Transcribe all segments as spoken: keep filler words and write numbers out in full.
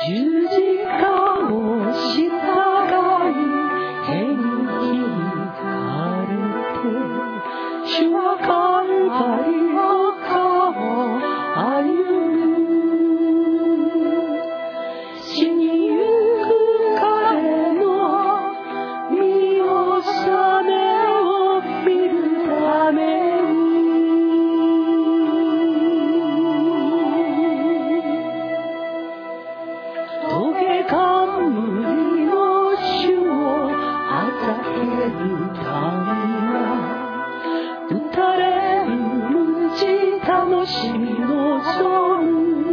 十字架を従い天に行かれて、主はカルバリの川を歩む。死にゆく彼の身納めを見るために、棘冠の主をあざけるため打たれる鞭楽しみ望む。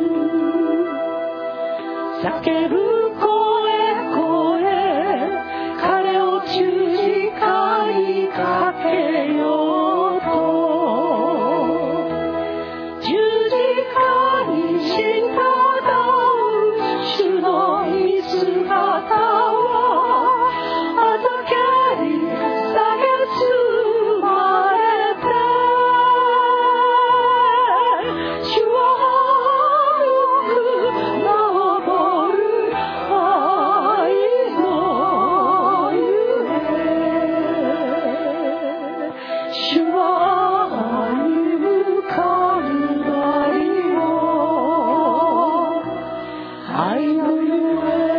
叫ぶ声声、彼を十字架にかけようと。十字架に従う主の御姿はあざけり下げつまれて、主は青く昇る愛のゆえ、主は歩むカルバリを愛のゆえ。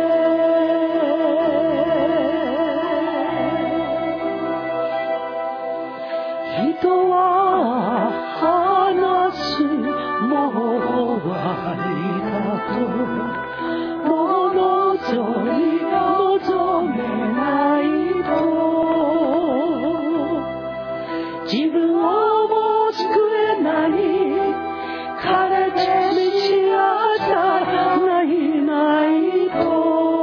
人は話す、もう終わりだと、もう望み望めないと、自分をも救えない、彼でメシアじゃないないと、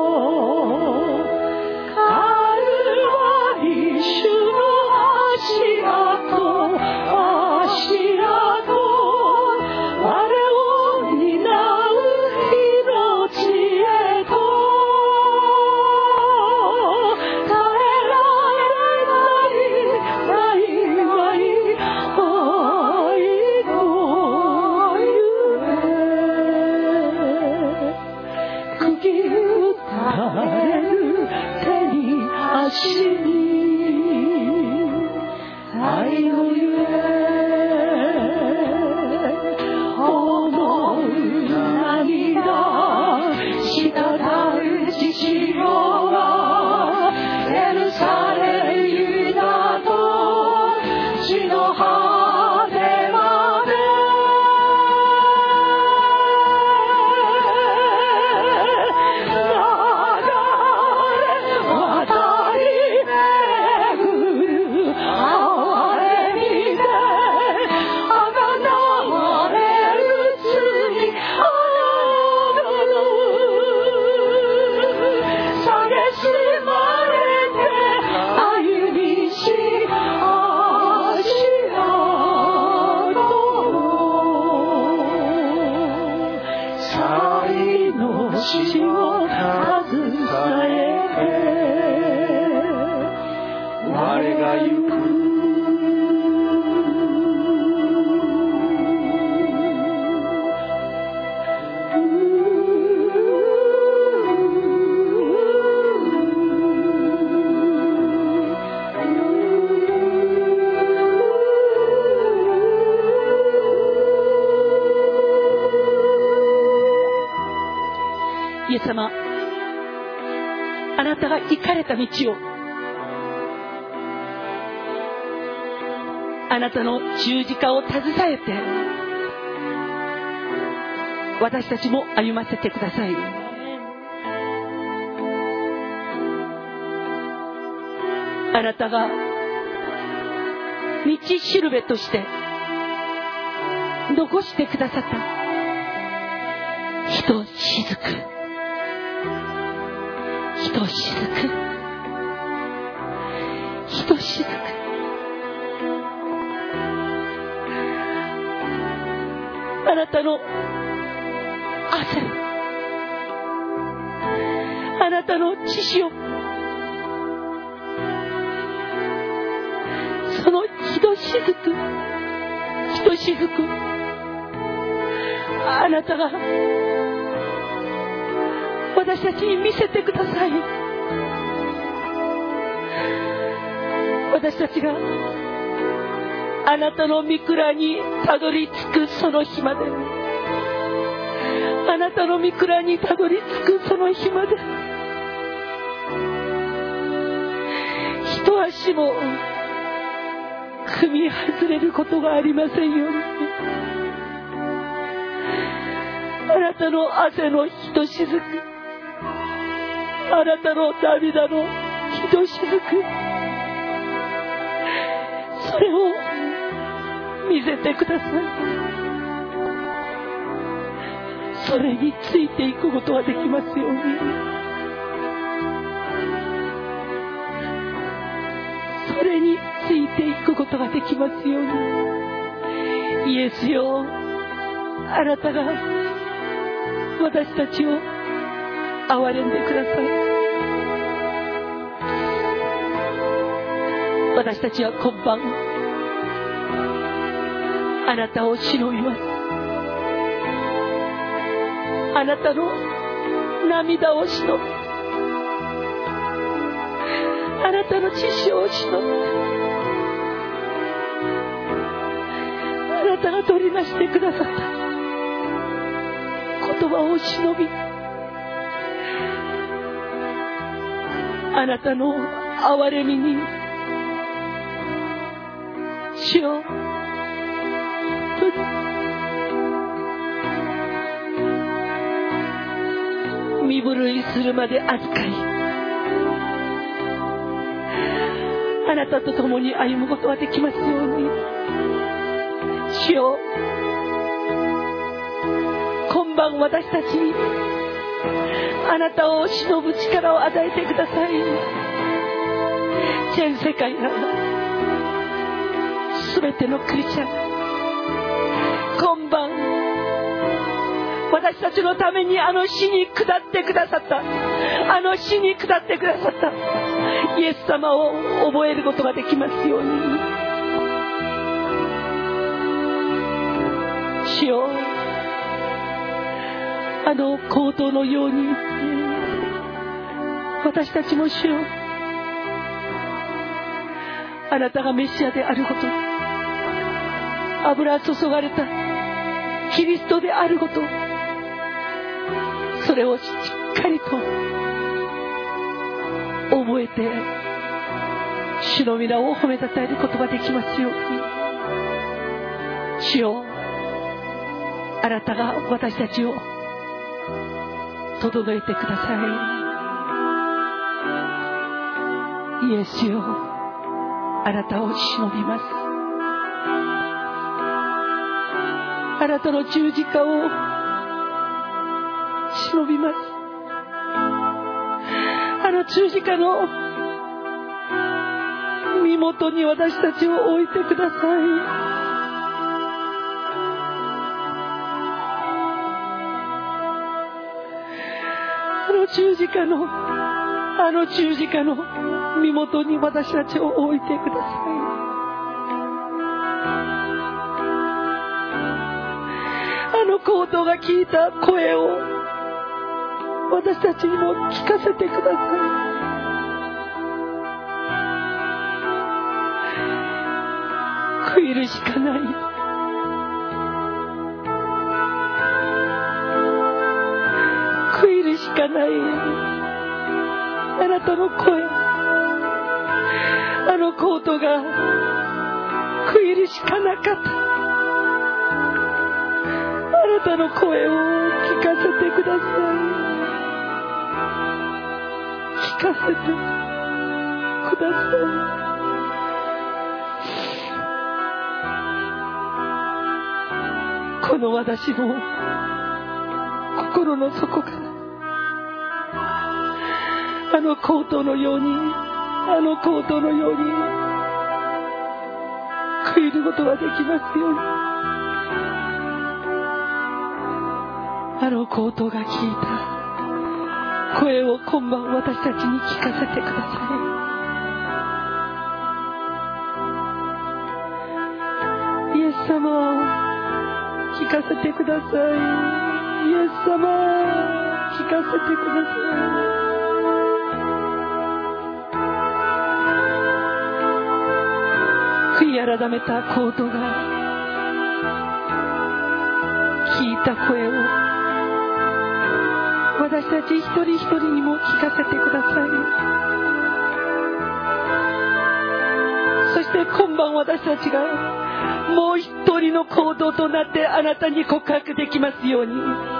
カルバリ主の足跡足跡、我を担う命へと、耐えられないないない愛のゆえ、釘打たれる手に足に愛のゆえ、思う涙滴る血潮がエルサレムユダと地の果てまで流れ渡り巡る哀れみで、あがなわれる罪あがの下げしまれて歩みし足跡を、才の死を携えて我が行く。イエス様、あなたが行かれた道を、あなたの十字架を携えて私たちも歩ませてください。あなたが道しるべとして残してくださったひとしずくひとしずくひとしずく、あなたの汗、あなたの血潮、そのひとしずくひとしずく、あなたが私たちに見せてください。私たちがあなたの御蔵にたどり着くその日まで、あなたの御蔵にたどり着くその日まで、一足も踏み外れることがありませんように。あなたの汗のひとしずく、あなたの涙のひとしずく、それを見せてください。それについていくことができますように。それについていくことができますように。イエスよ、あなたが私たちを憐れんでください。私たちは今晩あなたを忍びます。あなたの涙を忍び、あなたの血潮を忍び、あなたが取りなしてくださった言葉を忍び、あなたの憐れみに、主よ、身震いするまで預かり、あなたと共に歩むことができますように。主よ、今晩私たちにあなたを忍ぶ力を与えてください。全世界が、すべてのクリスチャン、今晩私たちのためにあの死に下ってくださった、あの死に下ってくださったイエス様を覚えることができますように。主よ、あの行動のように私たちも主よ、あなたがメシアであること、油注がれたキリストであること、それをしっかりと覚えて主の皆を褒めたたえることができますように。主よ、あなたが私たちを整えてください。イエスよ、あなたを忍びます。あなたの十字架を忍びます。あの十字架の身元に私たちを置いてください。あの十字架のあの十字架の身元に私たちを置いてください。あのコートが聞いた声を私たちにも聞かせてください。悔いるしかない、悔いるしかない、あなたの声、あのコートが悔いるしかなかった、あなたの声を聞かせてください。聞かせてください。この私も心の底からあのコートのように、あのコートのように悔いることができますように。あのコートが聞いた声を今晩私たちに聞かせてください。イエス様、聞かせてください。イエス様、聞聞かせてください。悔い改めたコートが聞いた声を私たち一人一人にも聞かせてください。そして今晩私たちがもう一人の行動となってあなたに告白できますように、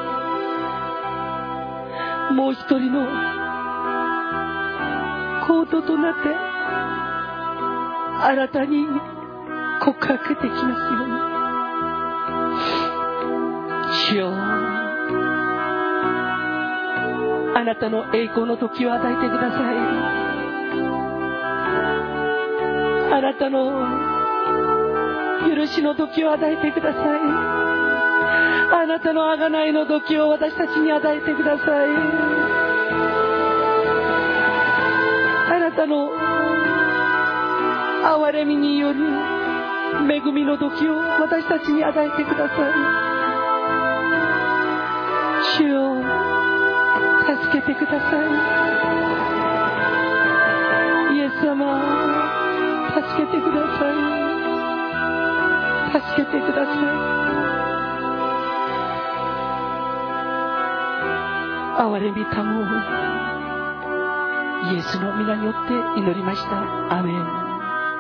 もう一人の行動となってあなたに告白できますように。主よ、あなたの栄光の時を与えてください。あなたの許しの時を与えてください。あなたの贖いの時を私たちに与えてください。あなたの憐れみによる恵みの時を私たちに与えてください。主よ、助けてください。イエス様、助けてください。助けてください。憐れみたもイエスの皆によって祈りました。アメン。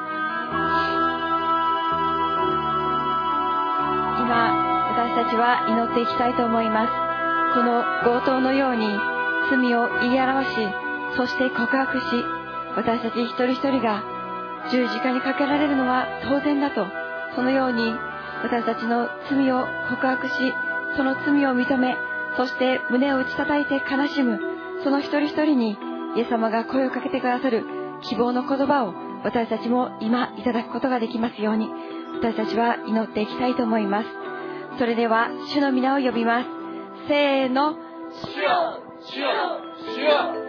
私たちは祈っていきたいと思います。この強盗のように罪を言い表し、そして告白し、私たち一人一人が十字架にかけられるのは当然だと、そのように私たちの罪を告白し、その罪を認め、そして胸を打ち叩いて悲しむその一人一人にイエス様が声をかけてくださる希望の言葉を私たちも今いただくことができますように、私たちは祈っていきたいと思います。それでは主の皆を呼びます。せーの、主よ、主よ、主よ。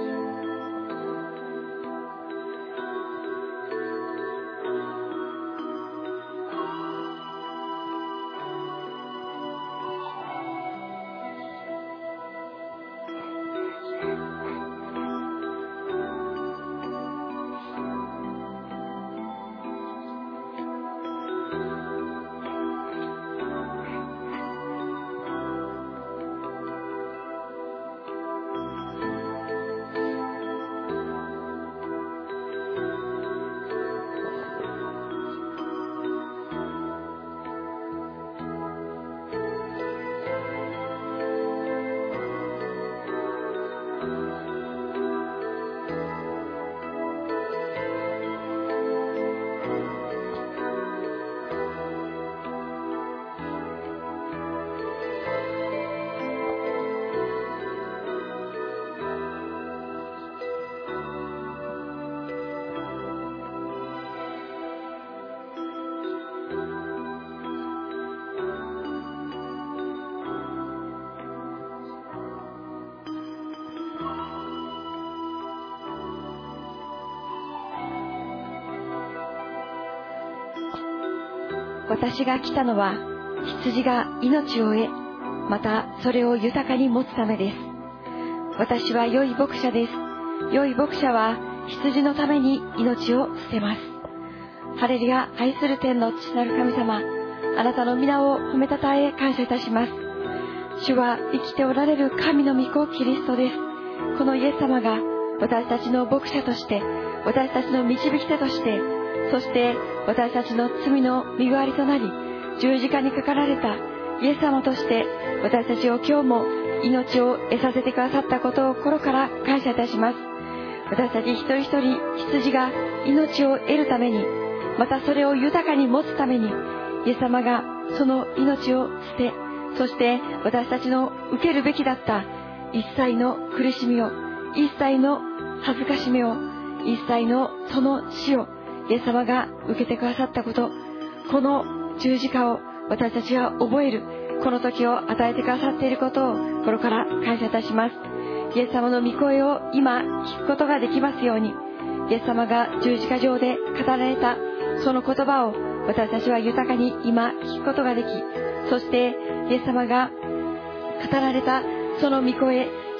私が来たのは羊が命を得、またそれを豊かに持つためです。私は良い牧者です。良い牧者は羊のために命を捨てます。ハレルヤ。愛する天の父なる神様、あなたの皆を褒めたたえ感謝いたします。主は生きておられる神の御子キリストです。このイエス様が私たちの牧者として、私たちの導き手として、そして私たちの罪の身代わりとなり、十字架にかかられたイエス様として私たちを今日も命を得させてくださったことを心から感謝いたします。私たち一人一人羊が命を得るために、またそれを豊かに持つために、イエス様がその命を捨て、そして私たちの受けるべきだった一切の苦しみを、一切の恥ずかしめを、一切のその死をイエス様が受けてくださったこと、この十字架を私たちは覚える、この時を与えてくださっていることを心から感謝いたします。イエス様の御声を今聞くことができますように、イエス様が十字架上で語られたその言葉を私たちは豊かに今聞くことができ、そしてイエス様が語られたその御声、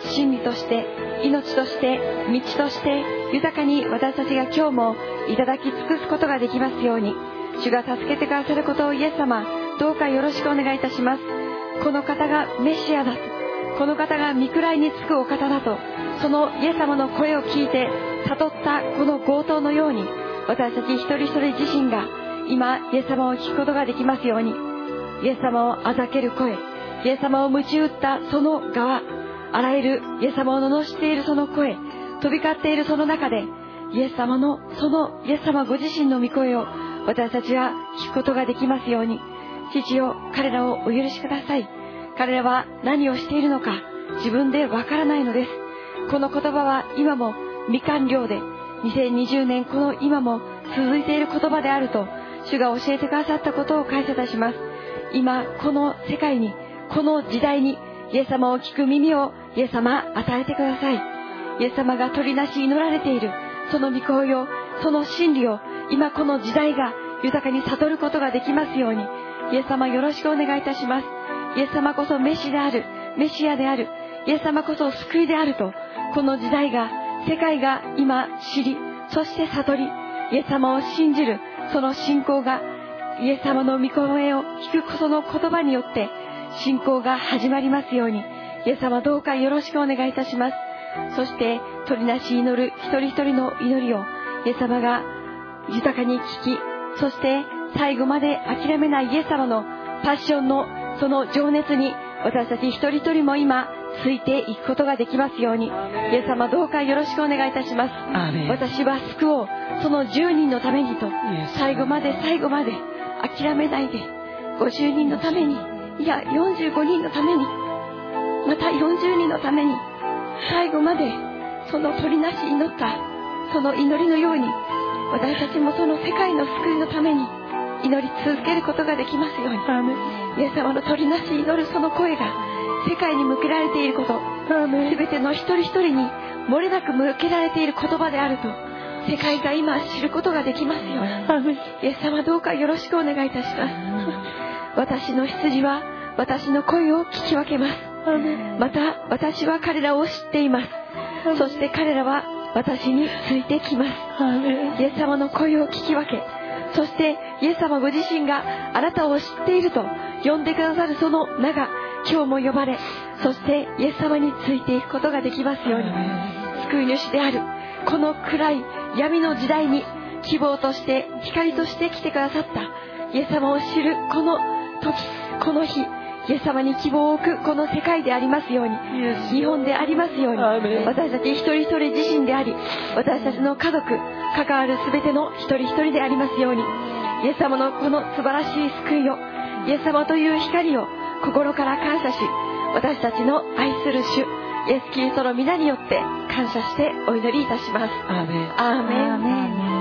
真理として命として道として豊かに私たちが今日もいただき尽くすことができますように、主が助けてくださることをイエス様どうかよろしくお願いいたします。この方がメシアだと、この方が御位につくお方だと、そのイエス様の声を聞いて悟ったこの強盗のように、私たち一人一人自身が今イエス様を聞くことができますように、イエス様をあざける声、イエス様を鞭打ったその側、あらゆるイエス様を罵っているその声、飛び交っているその中で、イエス様のそのイエス様ご自身の御声を私たちは聞くことができますように、父よ、彼らをお許しください。彼らは何をしているのか自分でわからないのです。この言葉は今も未完了で、にせんにじゅうねんこの今も続いている言葉であると主が教えてくださったことを感謝いたします。今この世界に、この時代にイエス様を聞く耳をイエス様与えてください。イエス様が取りなし祈られているその御声を、その真理を今この時代が豊かに悟ることができますように、イエス様よろしくお願いいたします。イエス様こそメシである、メシアである、イエス様こそ救いであると、この時代が、世界が今知り、そして悟り、イエス様を信じるその信仰が、イエス様の御声を聞くその言葉によって信仰が始まりますように、イエス様どうかよろしくお願いいたします。そして取りなし祈る一人一人の祈りをイエス様が豊かに聞き、そして最後まで諦めないイエス様のパッションのその情熱に私たち一人一人も今ついていくことができますように、イエス様どうかよろしくお願いいたします。私は救おう、そのじゅうにんのためにと、最後まで最後まで諦めないで、ごじゅうにんのために、いやよんじゅうごにんのために、またよんじゅうにんのために、最後までその取りなし祈ったその祈りのように、私たちもその世界の救いのために祈り続けることができますように、イエス様の取りなし祈るその声が世界に向けられていること、すべての一人一人に漏れなく向けられている言葉であると世界が今知ることができますように、イエス様どうかよろしくお願いいたします。私の羊は私の声を聞き分けます。また私は彼らを知っています。そして彼らは私についてきます。イエス様の声を聞き分け、そしてイエス様ご自身があなたを知っていると呼んでくださるその名が今日も呼ばれ、そしてイエス様についていくことができますように、救い主であるこの暗い闇の時代に希望として光として来てくださったイエス様を知るこの時、この日、イエス様に希望を置くこの世界でありますように、日本でありますように、私たち一人一人自身であり、私たちの家族、関わる全ての一人一人でありますように、イエス様のこの素晴らしい救いを、イエス様という光を心から感謝し、私たちの愛する主イエス・キリストの皆によって感謝してお祈りいたします。 アーメン。 アーメン。 アーメン。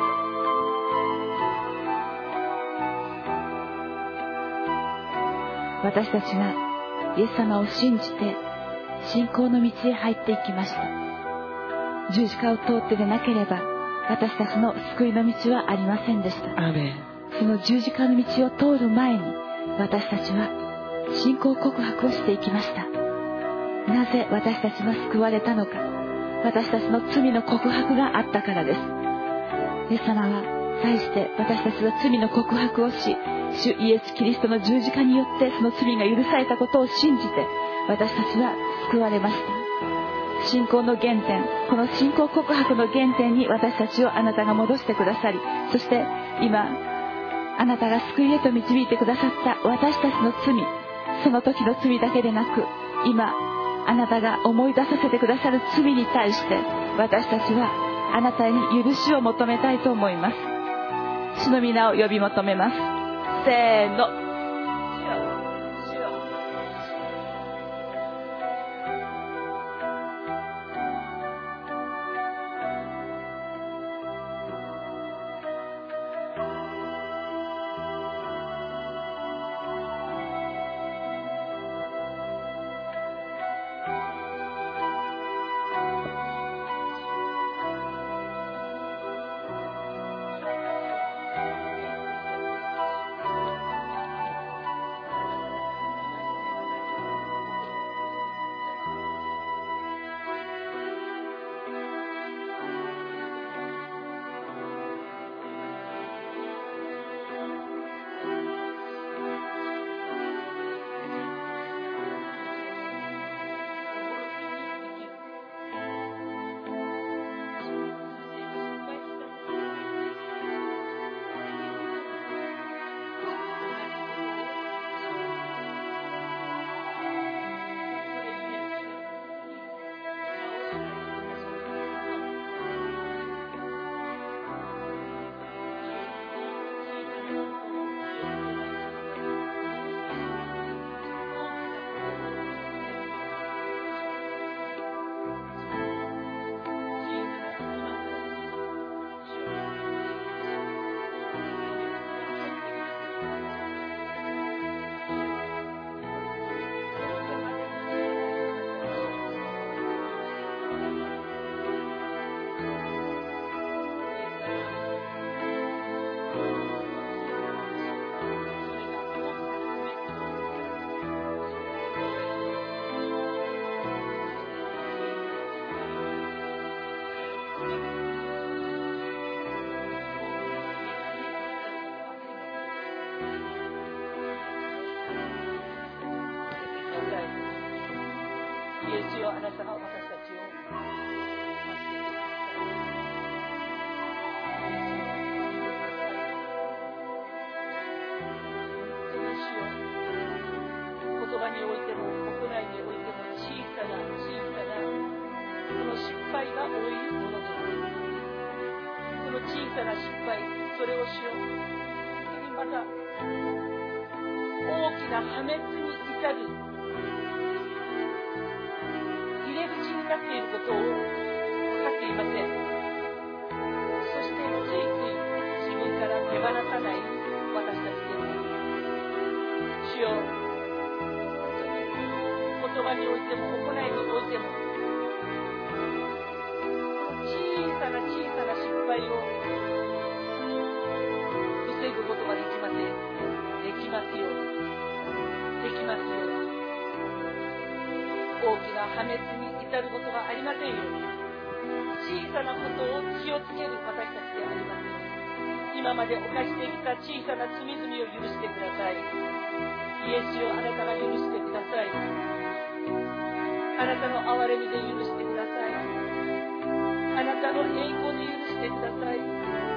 私たちがイエス様を信じて信仰の道へ入っていきました。十字架を通ってでなければ私たちの救いの道はありませんでした。 アーメン。 その十字架の道を通る前に私たちは信仰告白をしていきました。なぜ私たちは救われたのか、私たちの罪の告白があったからです。イエス様は対して私たちは罪の告白をし、主イエス・キリストの十字架によってその罪が許されたことを信じて私たちは救われました。信仰の原点、この信仰告白の原点に私たちをあなたが戻してくださり、そして今あなたが救いへと導いてくださった私たちの罪、その時の罪だけでなく今あなたが思い出させてくださる罪に対して私たちはあなたに許しを求めたいと思います。主の皆を呼び求めます。せーの。 イエスよ、あなたが私たちを言葉においても国内においても小さな小さなこの失敗が多いものとこの小さな失敗、それをしよう本当にまた大きな破滅に至る入れ口になっていることを分かっていません。そしてついつい自分から手放さない私たちです。主よ、言葉においても行いにおいても小さな小さな失敗を防ぐことができません。できますよできますよ。大きな破滅に至ることがありませんよ。小さなことを気をつける私たちであります。今まで犯してきた小さな罪々を許してください。イエスよ、あなたが許してください。あなたの憐れみで許してください。あなたの栄光で許してください。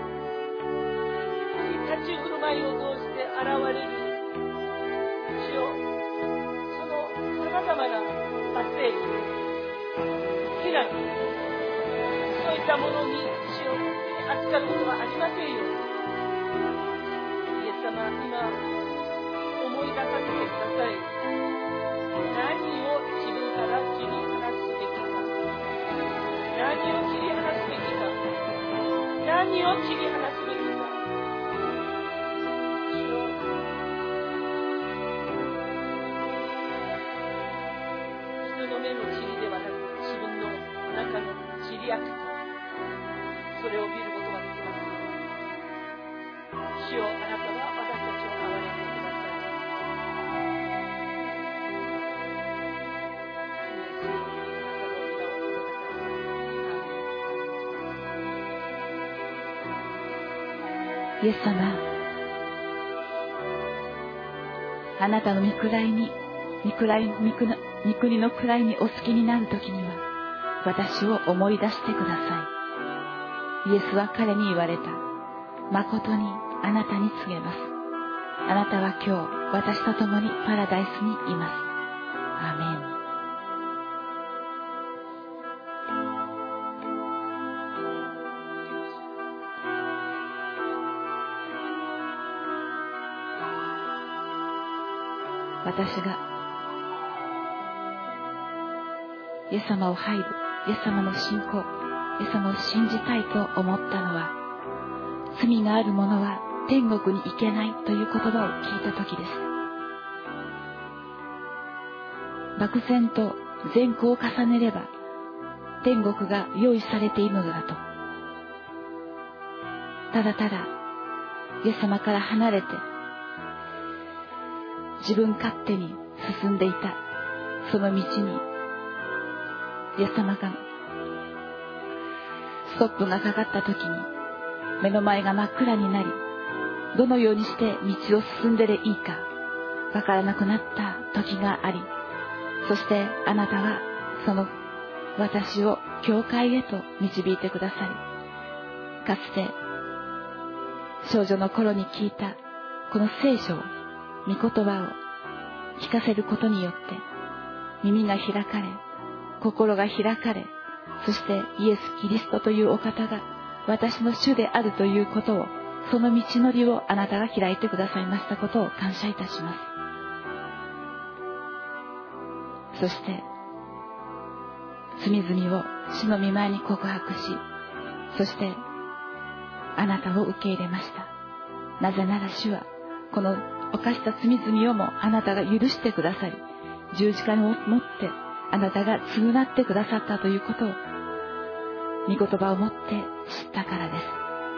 立ち振る舞いを通して現れる主よ、そのさまざまな罵声、非難、そういったものに主を扱うことはありませんよ。イエス様、今思い出させてください。何を自分から切り離すべきか、何を切り離すべきか、何を切り離すべきか。主よ、人の目の塵ではなく自分の中の塵悪さ、それを見ることができます。主よ、あなたは私たちを憐れんでください。 イエス様、あなたの御位に御位御国の位にお好きになるときには私を思い出してください。イエスは彼に言われた。誠にあなたに告げます。あなたは今日私と共にパラダイスにいます。アーメン。私がイエス様を入る、イエス様の信仰、イエス様を信じたいと思ったのは、罪がある者は天国に行けないという言葉を聞いた時です。漠然と善行を重ねれば天国が用意されているのだと、ただただイエス様から離れて自分勝手に進んでいたその道に、イエス様がストップがかかった時に目の前が真っ暗になり、どのようにして道を進んででいいかわからなくなった時があり、そしてあなたはその私を教会へと導いてくださり、かつて少女の頃に聞いたこの聖書を、御言葉を聞かせることによって耳が開かれ、心が開かれ、そしてイエス・キリストというお方が私の主であるということを、その道のりをあなたが開いてくださいましたことを感謝いたします。そして罪々を主の御前に告白し、そしてあなたを受け入れました。なぜなら主はこの犯した罪々をもあなたが許してくださり、十字架を持ってあなたが償ってくださったということを御言葉をもって知ったからです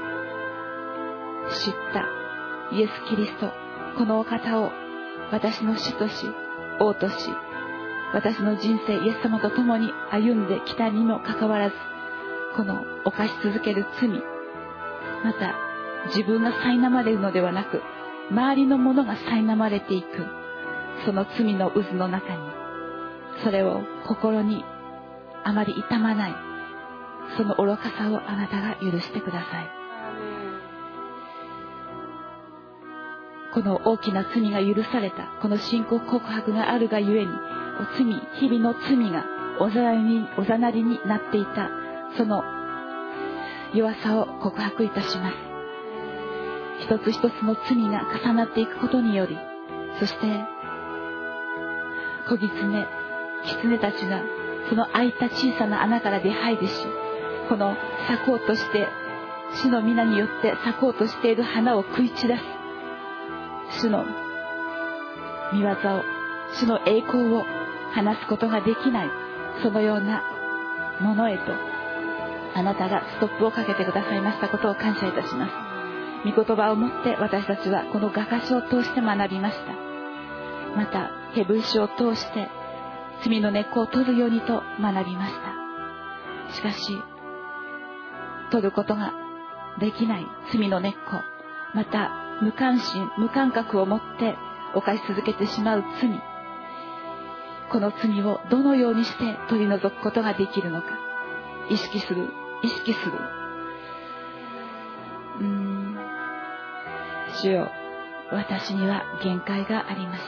。知ったイエス・キリスト、このお方を私の主とし王とし、私の人生イエス様と共に歩んできたにもかかわらず、この犯し続ける罪、また自分が苛まれるのではなく周りのものが苛まれていく、その罪の渦の中に、それを心にあまり痛まない、その愚かさをあなたが許してください。この大きな罪が許された、この信仰告白があるがゆえに、罪、日々の罪がおざなりに、おざなりになっていた、その弱さを告白いたします。一つ一つの罪が重なっていくことにより、そして子狐、狐たちがその開いた小さな穴から出入りし、この咲こうとして主の皆によって咲こうとしている花を食い散らす、主の御業を、主の栄光を話すことができない、そのようなものへとあなたがストップをかけてくださいましたことを感謝いたします。御言葉をもって私たちはこの画家書を通して学びました。またヘブル書を通して罪の根っこを取るようにと学びました。しかし取ることができない罪の根っこ、また無関心無感覚を持って犯し続けてしまう罪、この罪をどのようにして取り除くことができるのか、意識する意識するうーん主よ、私には限界がありました。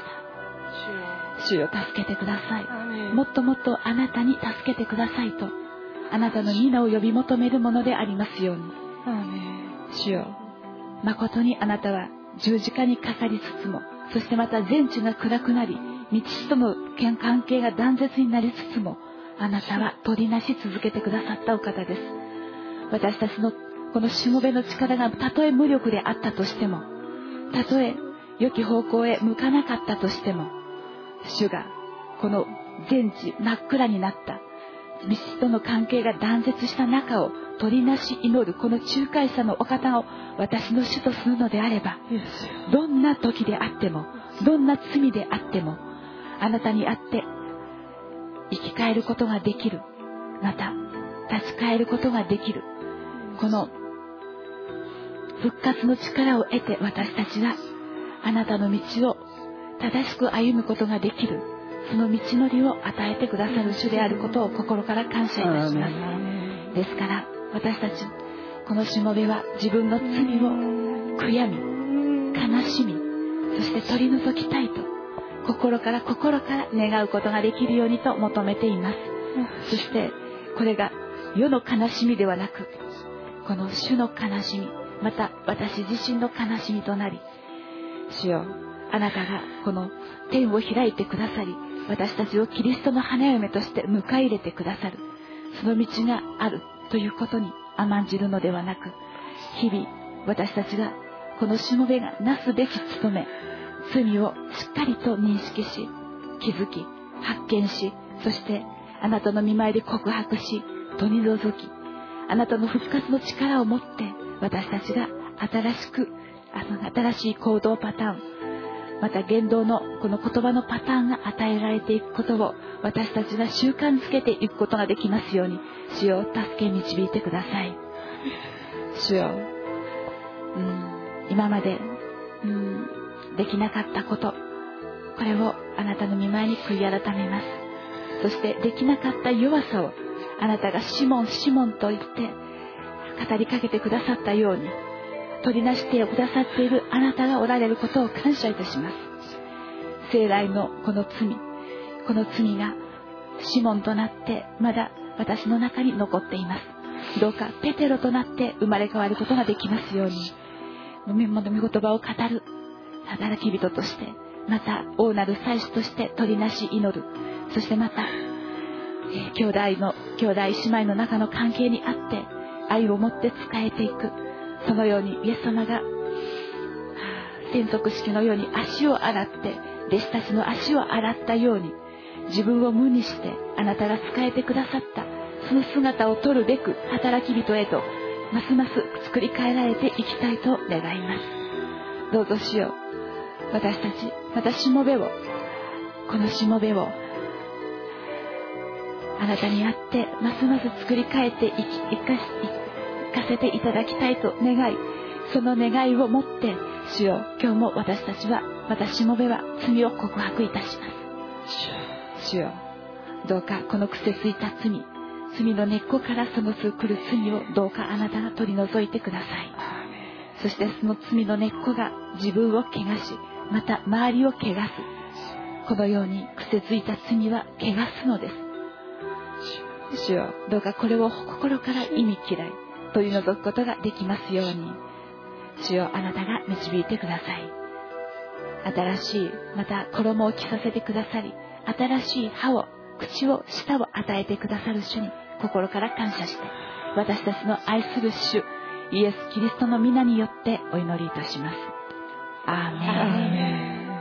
主よ、助けてください。もっともっとあなたに助けてくださいと、あなたの皆を呼び求めるものでありますように。主よ、誠にあなたは十字架にかかりつつも、そしてまた全地が暗くなり、道との関係が断絶になりつつも、あなたは取りなし続けてくださったお方です。私たちのこのしもべの力がたとえ無力であったとしても、たとえ良き方向へ向かなかったとしても、主がこの全地真っ暗になった道との関係が断絶した中を取りなし祈るこの仲介者のお方を私の主とするのであれば、どんな時であっても、どんな罪であっても、あなたにあって生き返ることができる、また立ち返ることができる、この復活の力を得て、私たちはあなたの道を正しく歩むことができる、その道のりを与えてくださる主であることを心から感謝いたします。ですから私たちこのしもべは自分の罪を悔やみ、悲しみ、そして取り除きたいと心から心から願うことができるようにと求めています。そしてこれが世の悲しみではなく、この主の悲しみ、また私自身の悲しみとなり、主よ、あなたがこの天を開いてくださり、私たちをキリストの花嫁として迎え入れてくださる、その道があるということに甘んじるのではなく、日々私たちがこのしもべがなすべき務め、罪をしっかりと認識し、気づき、発見し、そしてあなたの御前で告白し、取り除き、あなたの復活の力を持って私たちが新しくあの新しい行動パターン、また言動のこの言葉のパターンが与えられていくことを私たちが習慣づけていくことができますように、主よ、助け導いてください。主よ、うん、今まで、うん、できなかったこと、これをあなたの御前に悔い改めます。そしてできなかった弱さをあなたがシモンシモンと言って語りかけてくださったように、取りなしてくださっているあなたがおられることを感謝いたします。生来のこの罪、この罪がシモンとなってまだ私の中に残っています。どうかペテロとなって生まれ変わることができますように、御言葉を語る働き人として、また大なる祭司として取りなし祈る、そしてまた、えー、兄弟の兄弟姉妹の中の関係にあって愛を持って仕えていく、そのようにイエス様が洗足式のように足を洗って弟子たちの足を洗ったように、自分を無にしてあなたが仕えてくださったその姿を取るべく働き人へとますます作り変えられていきたいと願います。どうぞ主よ、私たちまたしもべを、このしもべをあなたにあってますます作り変えていき、いかしかせていただきたいと願い、その願いを持って主よ、今日も私たちは、またしもべは罪を告白いたします。主よ、どうかこの癖ついた罪、罪の根っこからその来る罪をどうかあなたが取り除いてください。そしてその罪の根っこが自分を汚し、また周りを汚す。このように癖ついた罪は汚すのです。主よ、どうかこれを心から忌み嫌い取り除くことができますように、主よ、あなたが導いてください。新しい、また衣を着させてくださり、新しい歯を、口を、舌を与えてくださる主に心から感謝して、私たちの愛する主イエス・キリストの皆によってお祈りいたします。アーメン。アーメン。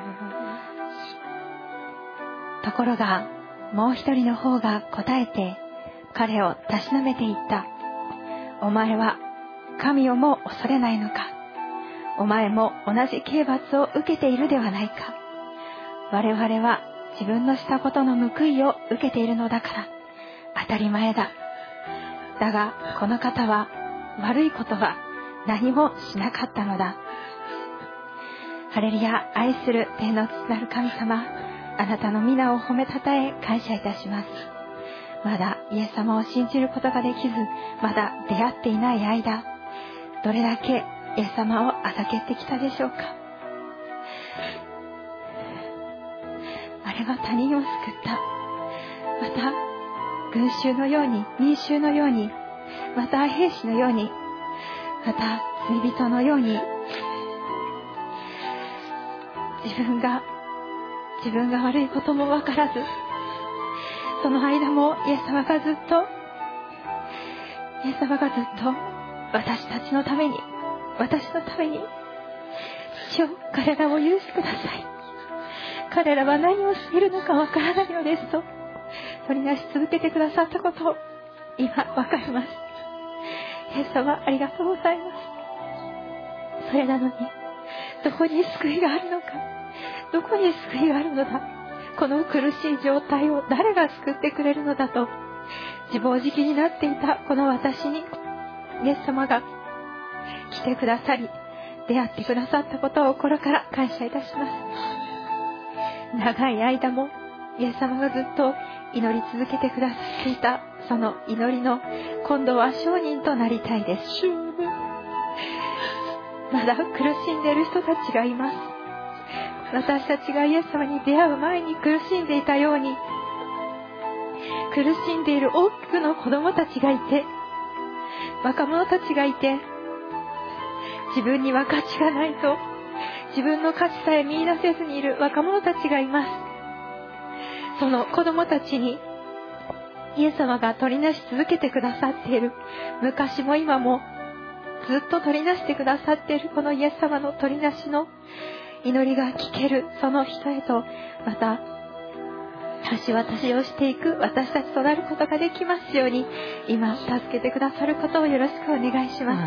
ところがもう一人の方が答えて彼をたしなめていった。お前は神をも恐れないのか。お前も同じ刑罰を受けているではないか。我々は自分のしたことの報いを受けているのだから当たり前だ。だがこの方は悪いことは何もしなかったのだ。ハレルヤ。愛する天の父なる神様、あなたの皆を褒めたたえ感謝いたします。まだイエス様を信じることができず、まだ出会っていない間、どれだけイエス様をあざけってきたでしょうか。あれは他人を救った。また群衆のように、民衆のように、また兵士のように、また罪人のように、自分が自分が悪いことも分からず、その間もイエス様がずっとイエス様がずっと私たちのために、私のために、父を、彼らを許してください。彼らは何をしているのか分からないのですと取りなし続けてくださったことを今分かります。イエス様ありがとうございます。それなのにどこに救いがあるのか、どこに救いがあるのだ、この苦しい状態を誰が救ってくれるのだと自暴自棄になっていたこの私にイエス様が来てくださり、出会ってくださったことを心から感謝いたします。長い間もイエス様がずっと祈り続けてくださっていたその祈りの今度は証人となりたいです。まだ苦しんでいる人たちがいます。私たちがイエス様に出会う前に苦しんでいたように、苦しんでいる多くの子供たちがいて、若者たちがいて、自分には価値がないと自分の価値さえ見出せずにいる若者たちがいます。その子供たちにイエス様が取りなし続けてくださっている、昔も今もずっと取りなしてくださっているこのイエス様の取りなしの祈りが聞けるその人へと、また橋渡しをしていく私たちとなることができますように、今助けてくださることをよろしくお願いします。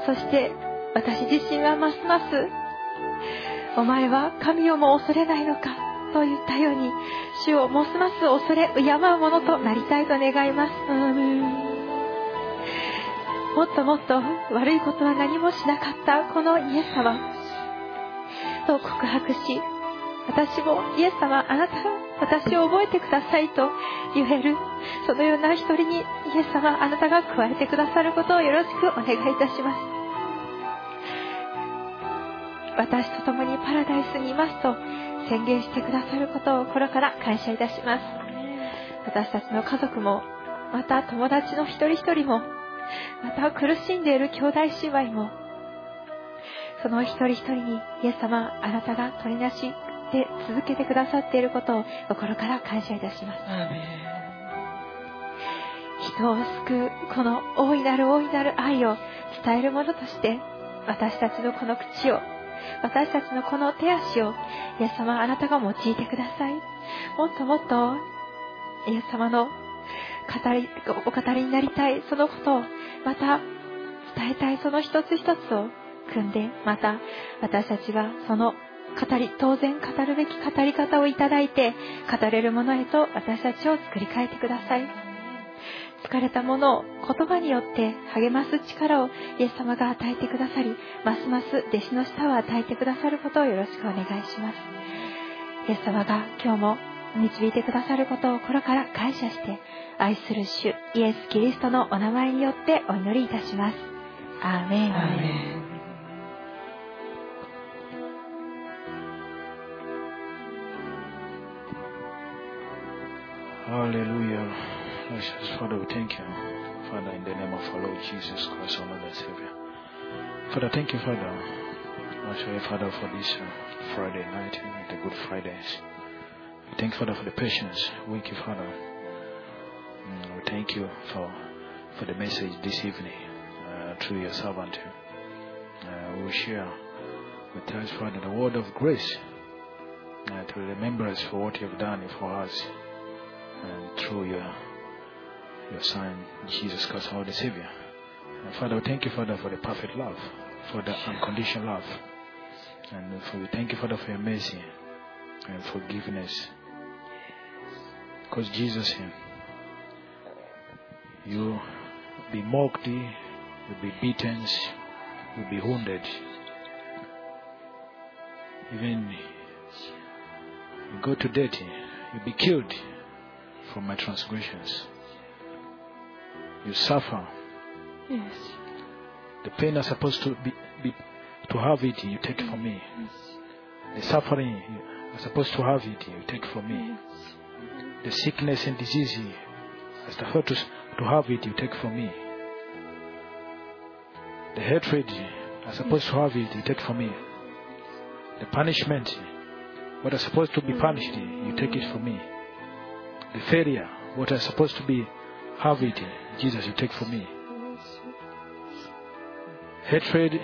そして私自身はますます、お前は神をも恐れないのかと言ったように、主をますます恐れ敬うものとなりたいと願います。もっともっと悪いことは何もしなかったこのイエス様と告白し、私もイエス様あなた私を覚えてくださいと言える、そのような一人にイエス様あなたが加えてくださることをよろしくお願いいたします。私と共にパラダイスにいますと宣言してくださることを心から感謝いたします。私たちの家族も、また友達の一人一人も、また苦しんでいる兄弟姉妹も、その一人一人にイエス様あなたが取りなしで続けてくださっていることを心から感謝いたします。人を救うこの大いなる大いなる愛を伝えるものとして、私たちのこの口を、私たちのこの手足をイエス様あなたが用いてください。もっともっとイエス様の語りお語りになりたいそのことを、また伝えたいその一つ一つを組んで、また私たちがその語り当然語るべき語り方をいただいて語れるものへと私たちを作り変えてください。 疲れたものを言葉によって励ます力をイエス様が与えてくださり、ますます弟子の舌を与えてくださることをよろしくお願いします。イエス様が今日も導いてくださることを心から感謝して、愛する主イエス・キリストのお名前によってお祈りいたします。アーメン。 アーメン。 Hallelujah. Gracious Father, we thank you, Father, in the name of our Lord Jesus Christ, our Lord and Savior. Father, thank you, Father. I say, Father, for this uh, Friday night, the Good Fridays. We thank you, Father, for the patience. We thank you, Father. Mm, we thank you for for the message this evening uh, through your servant. Uh, we will share with us, Father, the word of grace uh, to remember us for what you have done for us. And through your your Son, Jesus Christ, our Lord and Savior. And Father, we thank you, Father, for the perfect love, for the unconditional love. And for we thank you, Father, for your mercy and forgiveness. Because Jesus, you be mocked, you be beaten, you be wounded. Even you go to death, you be killed for my transgressions. You suffer. Yes. The pain I'm supposed to be, be to have it, you take from me. Yes. The suffering I'm supposed to have it, you take from me. Yes. The sickness and disease I'm supposed to, to have it, you take from me. The hatred I'm supposed to have it, you take from me. The punishment, what I'm supposed to be punished, you take it from me. The failure, what I'm supposed to be have it, Jesus, you take from me. Hatred,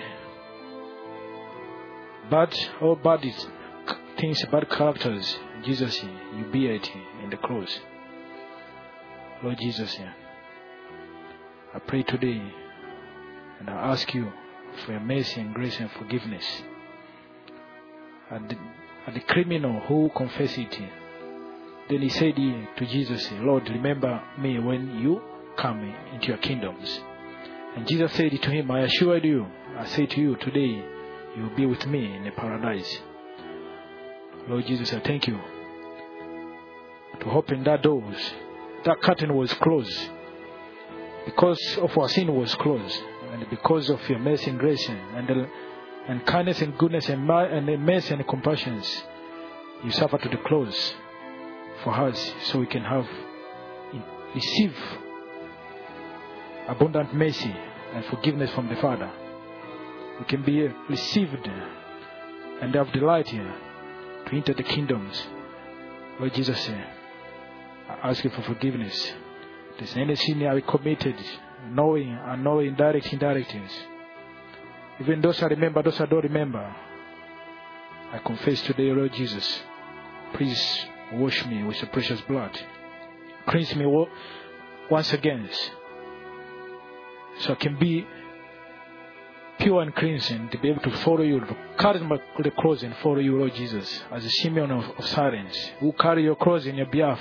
bad, all bad things, bad characters, Jesus, you bear it in the cross. Lord Jesus, I pray today and I ask you for your mercy and grace and forgiveness. And the, and the criminal who confessed it, then he said to Jesus, Lord, remember me when you come into your kingdoms. And Jesus said to him, I assure you, I say to you, today you will be with me in the paradise. Lord Jesus, I thank you to open that doors. That curtain was closed because of our sin was closed, and because of your mercy and grace and the, and kindness and goodness and, and mercy and compassion, you suffer to the close for us, so we can have receive abundant mercy and forgiveness from the Father. We can be received and have delight here to enter the kingdoms. Lord Jesus, I ask you for forgiveness. If there's any sin I committed, knowing, unknowing, direct, indirect, even those I remember, those I don't remember, I confess today, Lord Jesus, please wash me with your precious blood. Cleanse me once again, so I can be pure and cleansing, to be able to follow you, to carry my the cross and follow you, Lord Jesus, as a Simeon of, of Cyrene, who carry your cross in your behalf.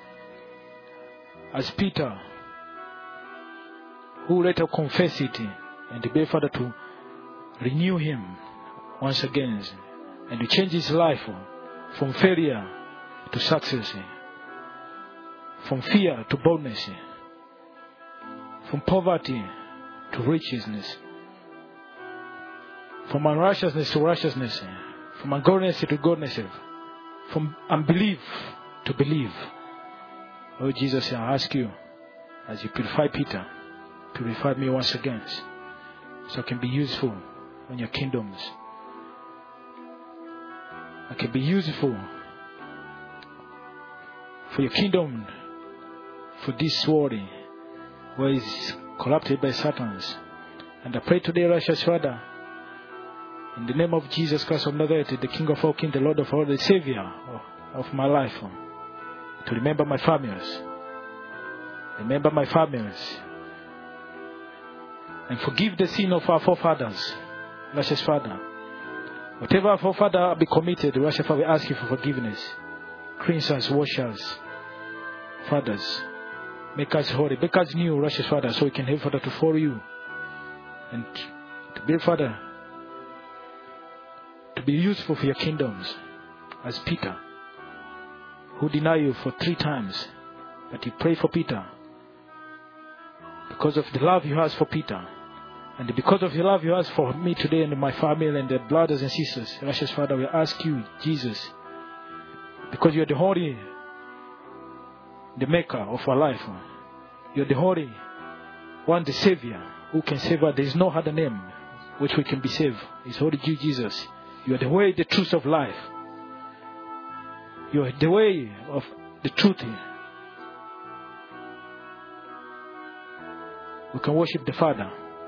As Peter, who later confessed it, and to be Father to renew him once again, and to change his life from failure to success, from fear to boldness, from poverty to righteousness, from unrighteousness to righteousness, from ungodliness to godliness, from unbelief to believe. Lord Jesus, I ask you, as you purify Peter, purify me once again, so I can be useful in your kingdoms. I can be useful for your kingdom, for this world where it's corrupted by Satans. And I pray today, righteous Father, in the name of Jesus Christ of Nazareth, the King of all kings, the Lord of all, the Savior of, of my life, to remember my families. Remember my families. And forgive the sin of our forefathers, righteous Father. Whatever our forefather be committed, righteous Father, we ask you for forgiveness. Cleanse us, wash us. Fathers, Make us holy. Make us new, righteous Father, so we can help, Father, to follow you. And to be, Father, to be useful for your kingdoms. As Peter, who denied you for three times. But you pray for Peter. Because of the love you have for Peter. And because of the love you have for me today and my family and the brothers and sisters. Righteous Father, we ask you, Jesus, because you are the holy, the maker of our life. You are the holy one, the Savior, who can save us. There is no other name which we can be saved. It's only you, Jesus. You are the way, the truth of life. You are the way of the truth. We can worship the Father.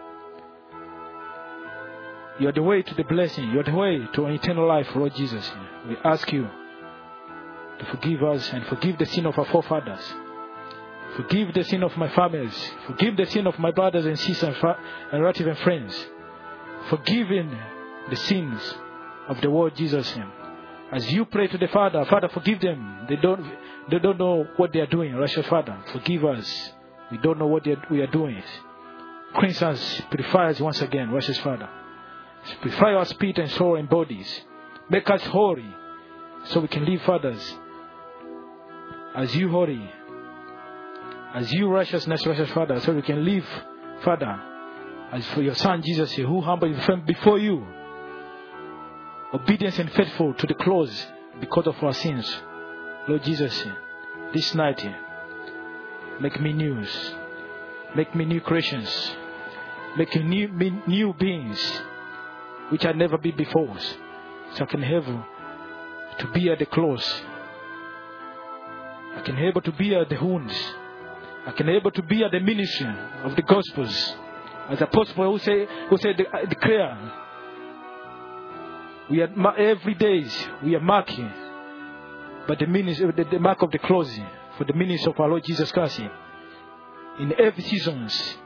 You are the way to the blessing. You are the way to eternal life, Lord Jesus. We ask you to forgive us and forgive the sin of our forefathers. Forgive the sin of my families. Forgive the sin of my brothers and sisters and relatives and friends. Forgiving the sins of the world, Jesus. As you pray to the Father, Father, forgive them. They don't, they don't know what they are doing. Righteous Father, forgive us. We don't know what we are doing. Cleanse us, purify us once again, righteous Father. Purify our spirit and soul and bodies. Make us holy, so we can live, fathers, as you holy, as you righteousness, righteous Father, so we can live, Father, as for your Son Jesus, who humbled himself before you, obedience and faithful to the close because of our sins. Lord Jesus, this night, make me new, make me new creations, make me new, new beings, which I never be before, so I can have to be at the close. I can able to be at the wounds. I can able to be at the ministry of the Gospels, as apostle who say who say declare. We are every days we are marking, but the ministry, the, the mark of the closing for the ministry of our Lord Jesus Christ in every seasons.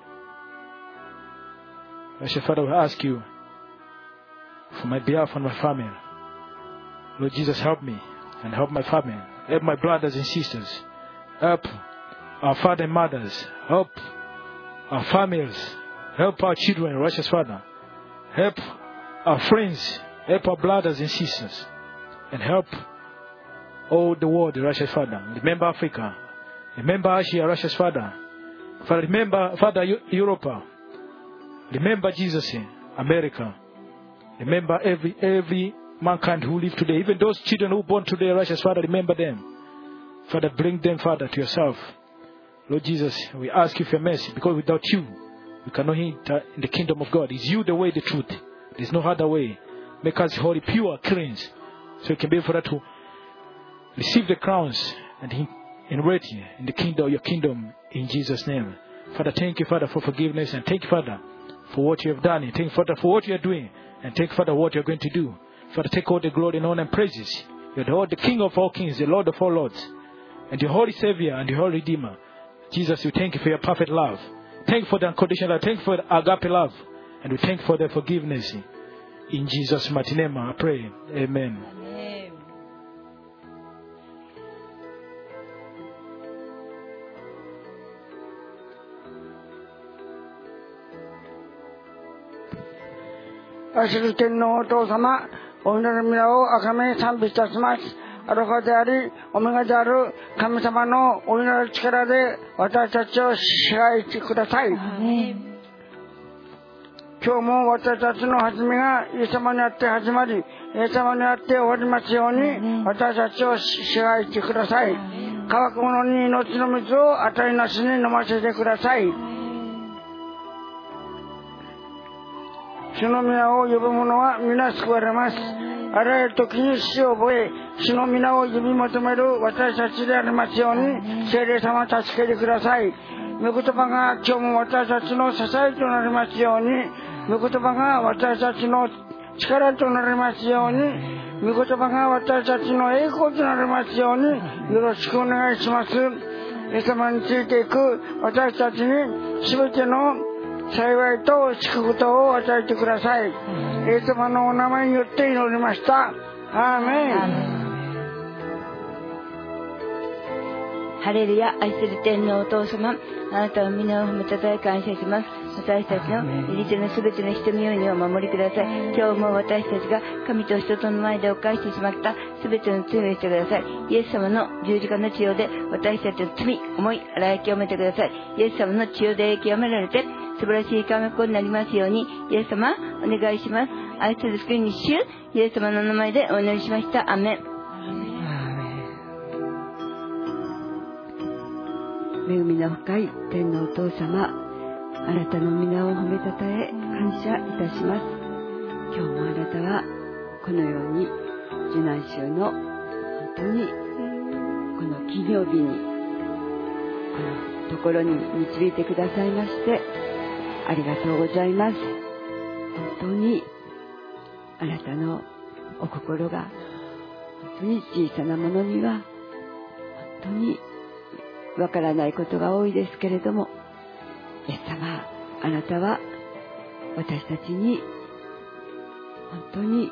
Righteous Father, we ask you for my behalf and my family. Lord Jesus, help me and help my family. Help my brothers and sisters. Help our fathers and mothers. Help our families. Help our children, righteous Father. Help our friends. Help our brothers and sisters. And help all the world, righteous Father. Remember Africa. Remember Asia, righteous Father. Father, remember, Father, Europe. Remember Jesus, America. Remember every every mankind who live today. Even those children who born today, righteous Father, remember them. Father, bring them, Father, to yourself. Lord Jesus, we ask you for mercy, because without you, we cannot enter in the kingdom of God. It's you the way, the truth. There's no other way. Make us holy, pure, clean, so we can be able to receive the crowns and inherit in the kingdom, your kingdom, in Jesus' name. Father, thank you, Father, for forgiveness, and thank you, Father, for what you have done. And thank you, Father, for what you are doing. And thank you, Father, what you are going to do. Father, take all the glory and honor and praises. You are the, Lord, the King of all kings, the Lord of all lords, and the Holy Savior and the Holy Redeemer. Jesus, we thank you for your perfect love. Thank you for the unconditional love. Thank you for the agape love. And we thank you for the forgiveness. In Jesus' mighty name, I pray. Amen. Amen. 아시기 때문에 또 삼아 오늘의 미라오 아카메 참비스타스마스 아로카데아리 오메가자루 감사마노 오늘의 치카라데 와타차초 시가이치 쿠다사이. 아멘. 今日も私たちの始めがイエス様にあって始まり、イエス様にあって終わりますように、私たちを支配してください。乾くものに命の水を与えなしに飲ませてください。主の皆を呼ぶ者は皆救われます。あらゆる時に死を覚え、主の皆を呼び求める私たちでありますように、聖霊様助けてください。御言葉が今日も私たちの支えとなりますように、御言葉が私たちの力となりますように、御言葉が私たちの栄光となりますように、よろしくお願いします。イエス様についていく私たちに全ての幸いと祝福とを与えてください。イエス様のお名前によって祈りました。アーメン。 ハレルヤ。愛する天のお父様、あなたの皆を褒めたたえ感謝します。私たちの入り手のすべての瞳よにお守りください。今日も私たちが神と人との前で犯してしまったすべての罪をしてください。イエス様の十字架の血をで私たちの罪、思い、洗い清めてください。イエス様の血をで清められて素晴らしい神子になりますように、イエス様お願いします。愛する救い主イエス様の名前でお祈りしました。アーメン。 恵みの深い天のお父様、あなたの皆を褒めたたえ感謝いたします。今日もあなたはこのように受難週の本当にこの金曜日にこのところに導いてくださいましてありがとうございます。本当にあなたのお心が本当に小さなものには本当にわからないことが多いですけれども、イエス様、あなたは私たちに本当に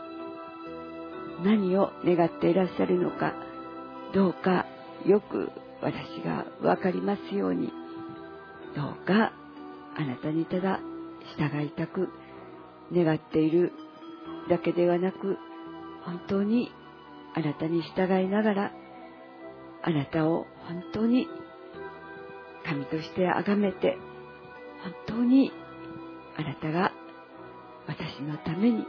何を願っていらっしゃるのか、どうかよく私がわかりますように、どうかあなたにただ従いたく願っているだけではなく、本当にあなたに従いながらあなたを本当に神として崇めて、本当にあなたが私のために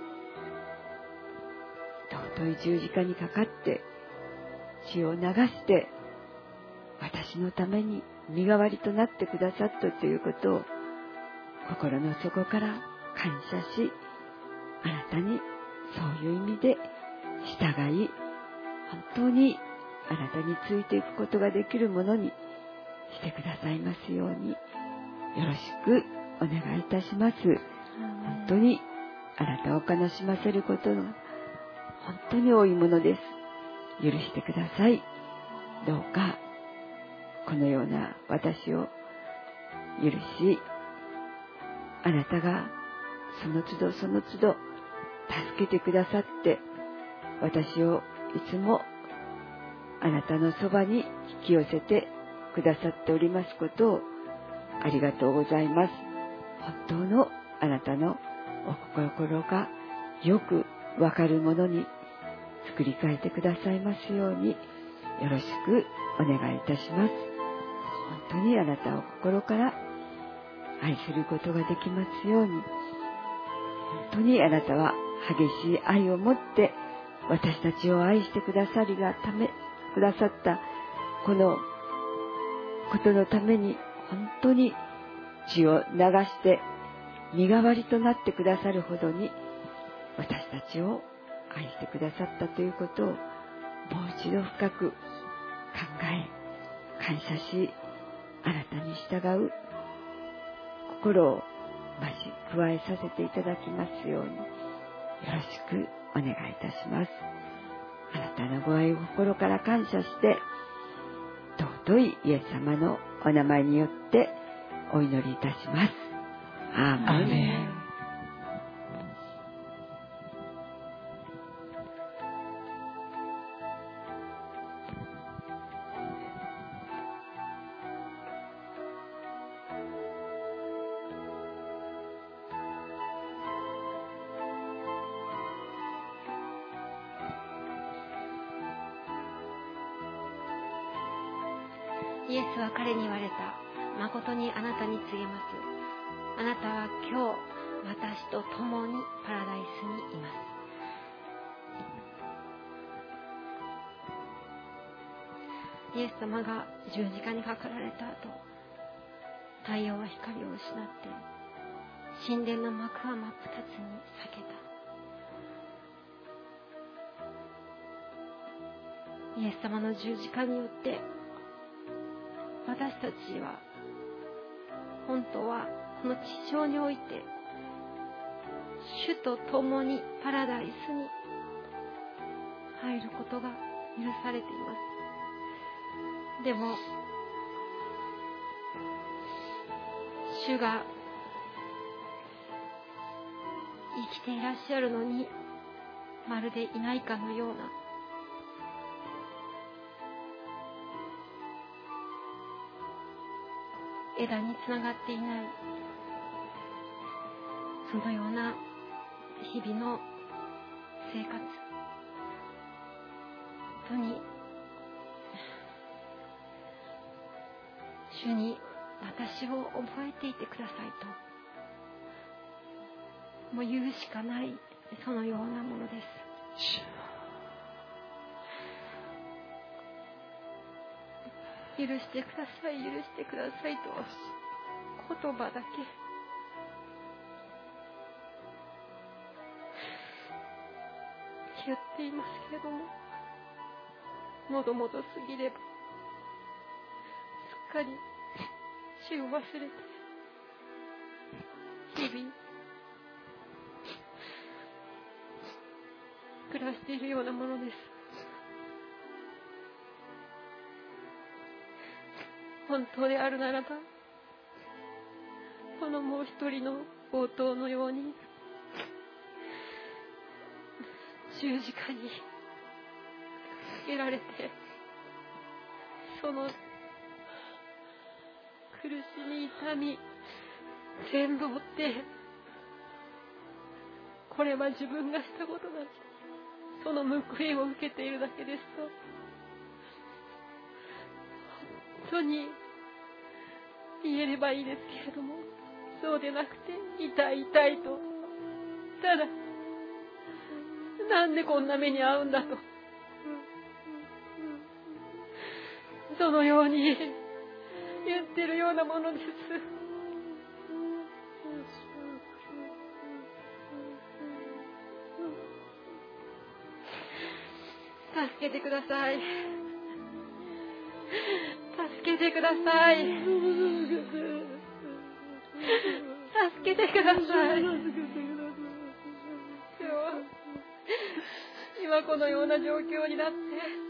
尊い十字架にかかって血を流して私のために身代わりとなってくださったということを心の底から感謝し、あなたにそういう意味で従い、本当にあなたについていくことができるものにしてくださいますようによろしくお願いいたします。本当にあなたを悲しませることが本当に多いものです。許してください。どうかこのような私を許し、あなたがその都度その都度助けてくださって私をいつもあなたのそばに引き寄せてくださっておりますことをありがとうございます。本当のあなたのお心がよくわかるものに作り変えてくださいますようによろしくお願いいたします。本当にあなたを心から愛することができますように、本当にあなたは激しい愛を持って私たちを愛してくださりがためくださったこのことのために本当に血を流して身代わりとなってくださるほどに私たちを愛してくださったということをもう一度深く考え感謝し、あなたに従う心を増し加えさせていただきますようによろしくお願いいたします。あなたのご愛を心から感謝して尊いイエス様のお名前によってお祈りいたします。アーメン。 イエスは彼に言われた。誠にあなたに告げます。あなたは今日私と共にパラダイスにいます。イエス様が十字架にかかられた後、太陽は光を失って神殿の幕は真っ二つに裂けた。イエス様の十字架によって私たちは本当はこの地上において主と共にパラダイスに入ることが許されています。でも主が生きていらっしゃるのにまるでいないかのような枝につながっていない、そのような日々の生活、本当に主に私を覚えていてくださいと、もう言うしかない、そのようなものです。許してください、許してくださいと言葉だけ言っていますけれども、もどもどすぎればすっかり主を忘れて日々暮らしているようなものです。本当であるならば、このもう一人の応答のように十字架にかけられて、その苦しみ痛み全部負って、これは自分がしたことだ、その報いを受けているだけですと、本当に言えればいいですけれども、そうでなくて痛い痛いと、ただなんでこんな目に遭うんだと、そのように言ってるようなものです。助けてください、助けてください、助けてください。今このような状況になって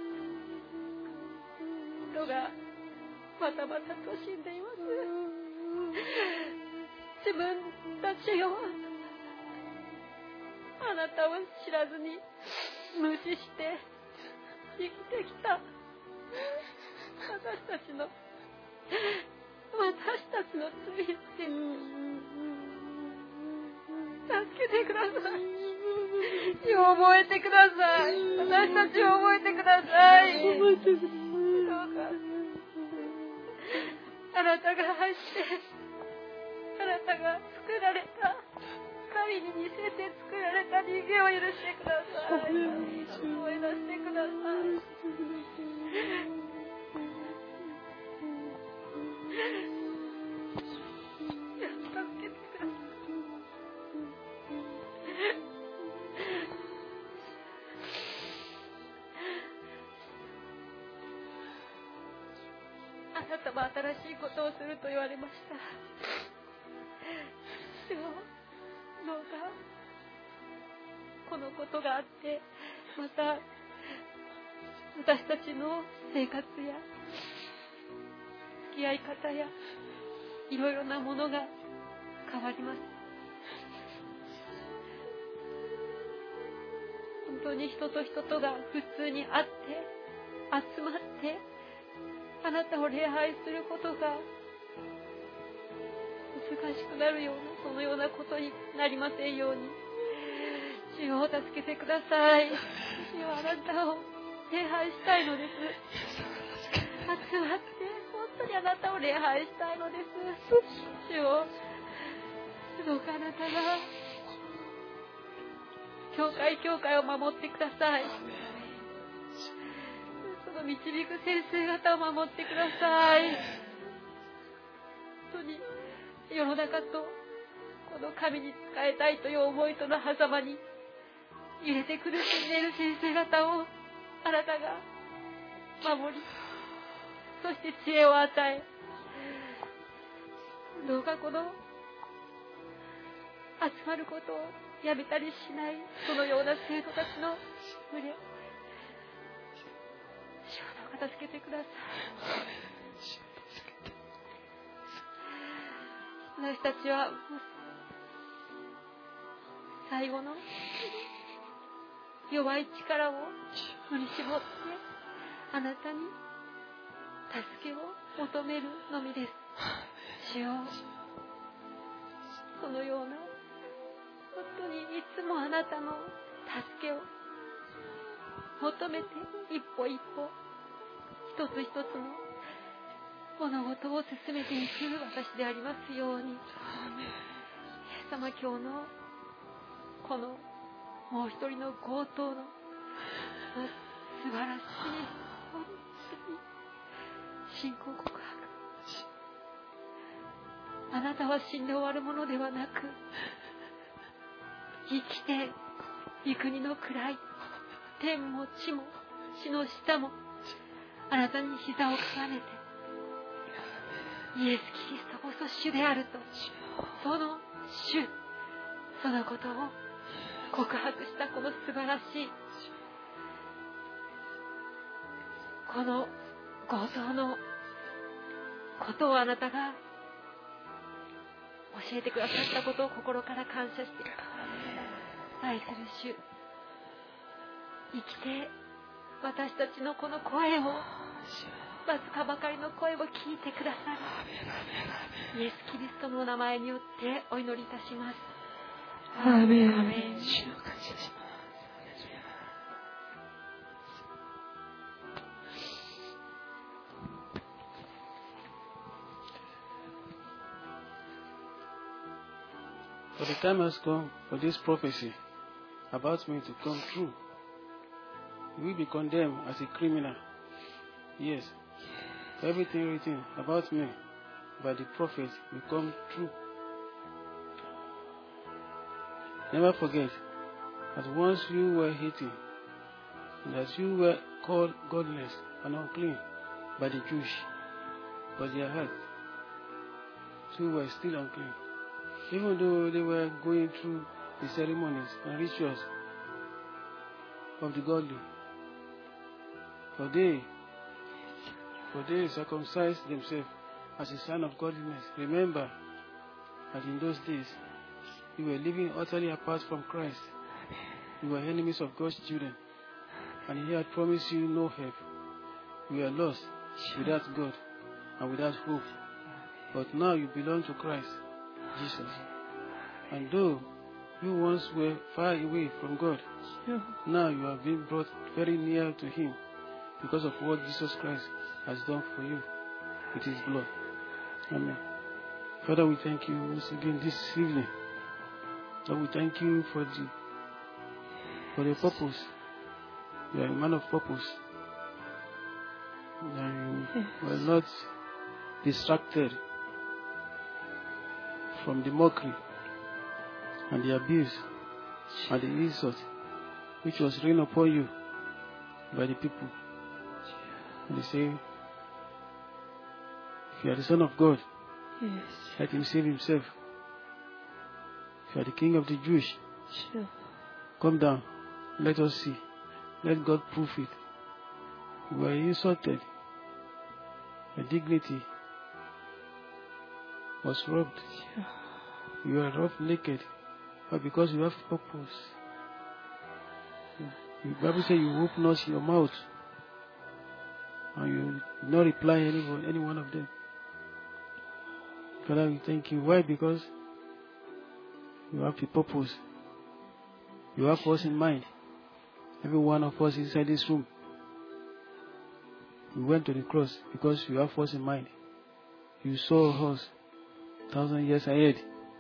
人がバタバタと死んでいます。自分たちをあなたを知らずに無視して生きてきた私たちの私たちの罪を助けてください。主を覚えてください。私たちを覚えてください。どうかあなたが入ってあなたが作られた神に似せて作られた人間を許してください。思い出してください。助けてください。あなたは新しいことをすると言われました。主よ、どうかこのことがあって、また私たちの生活や付き合い方やいろいろなものが変わります。本当に人と人とが普通に会って集まってあなたを礼拝することが難しくなるような、そのようなことになりませんように。主を助けてください。主よ、あなたを礼拝したいのです。集まって本当にあなたを礼拝したいのです。主をどうかあなたが教会教会を守ってください。その導く先生方を守ってください。本当に世の中とこの神に仕えたいという思いとの狭間に入れて苦しんでいる先生方をあなたが守り、そして知恵を与え、どうかこの集まることをやめたりしないそのような生徒たちの群れ、主をどうか助けてください。私たちは最後の弱い力を振り絞ってあなたに助けを求めるのみです。 主よ、そのような本当にいつもあなたの助けを求めて一歩一歩一つ一つの物事を進めていく私でありますように、イエス様、今日のこのもう一人の強盗の素晴らしい本当に信仰告白、あなたは死んで終わるものではなく、生きて御国の位、天も地も地の下もあなたに膝をかがめて、イエス・キリストこそ主であると、その主、そのことを告白したこの素晴らしいこの強盗のことをあなたが教えてくださったことを心から感謝して、愛する主、生きて私たちのこの声を、わずかばかりの声を聞いてくださるイエス・キリストの名前によってお祈りいたします。 アーメン。 アーメン。 主を感謝します。 For the time has come for this prophecy about me to come true. You will be condemned as a criminal. Yes, everything written about me by the prophet will come true. Never forget that once you were hated, and that you were called godless and unclean by the Jews, but their heart too were still unclean. Even though they were going through the ceremonies and rituals of the godly, for they, for they circumcised themselves as a sign of godliness. Remember that in those days you were living utterly apart from Christ. You were enemies of God's children, and He had promised you no help. You were lost without God and without hope. But now you belong to Christ Jesus. And though you once were far away from God, now you have been brought very near to Him because of what Jesus Christ has done for you with His blood. Amen. Father, we thank you once again this evening. Lord, we thank you for the for the purpose. You are a man of purpose. And you were not distracted from the mockery and the abuse and the insult which was rained upon you by the people. And they say, if you are the Son of God, Yes. let Him save Himself. If you are the King of the Jews, Sure. come down, let us see. Let God prove it. You were insulted. Your dignity was robbed. Sure. You were robbed naked, but because you have purpose. The Bible says you open not your mouth, and you will not reply any, any one of them. Father, we thank you. Why? Because you have a purpose. You have us in mind. Every one of us inside this room. We went to the cross because you have us in mind. You saw us thousand years ahead.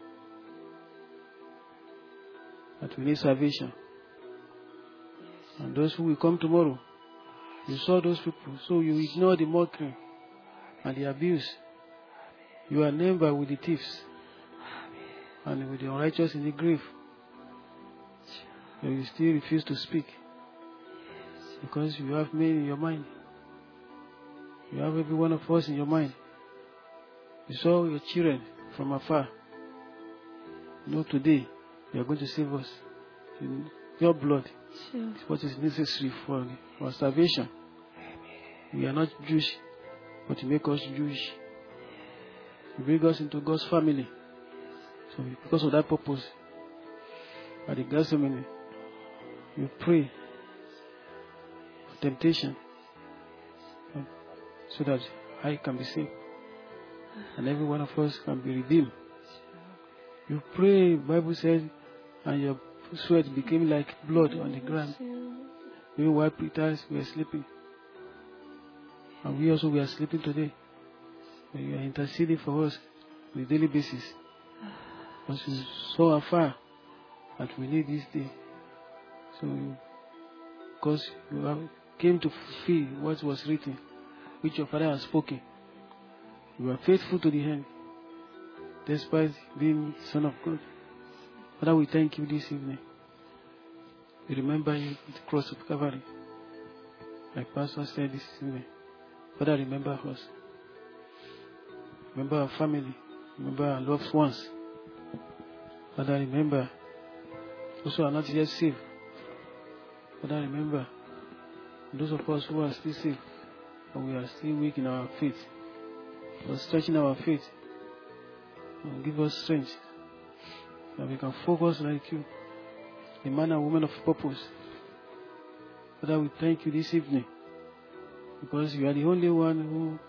That we need salvation. And those who will come tomorrow, you saw those people. So you ignore the mockery and the abuse. You are neighbor with the thieves and with the unrighteous in the grave. But you still refuse to speak because you have me in your mind. You have every one of us in your mind. You saw your children from afar. You know today you are going to save us. Your blood Sure. is what is necessary for our salvation. We are not Jewish, but you make us Jewish. You bring us into God's family. So because of that purpose, at the Gethsemane, you pray for temptation so that I can be saved. and every one of us can be redeemed. You pray, Bible says, and your sweat became like blood on the ground. Even while Peter were sleeping. And we also were sleeping today. But you are interceding for us on a daily basis. Because you saw afar that we need this day. So, because you have came to fulfill what was written, which your Father has spoken. You are faithful to the end, despite being Son of God. Father, we thank you this evening. We remember you at the cross of Calvary. Like Pastor said this evening. Father, remember us. Remember our family. Remember our loved ones. Father, remember those who are not yet saved. Father, remember those of us who are still saved, but we are still weak in our faith. We are stretching our faith. And give us strength that we can focus like you, a man and woman of purpose. Father, we thank you this evening because you are the only one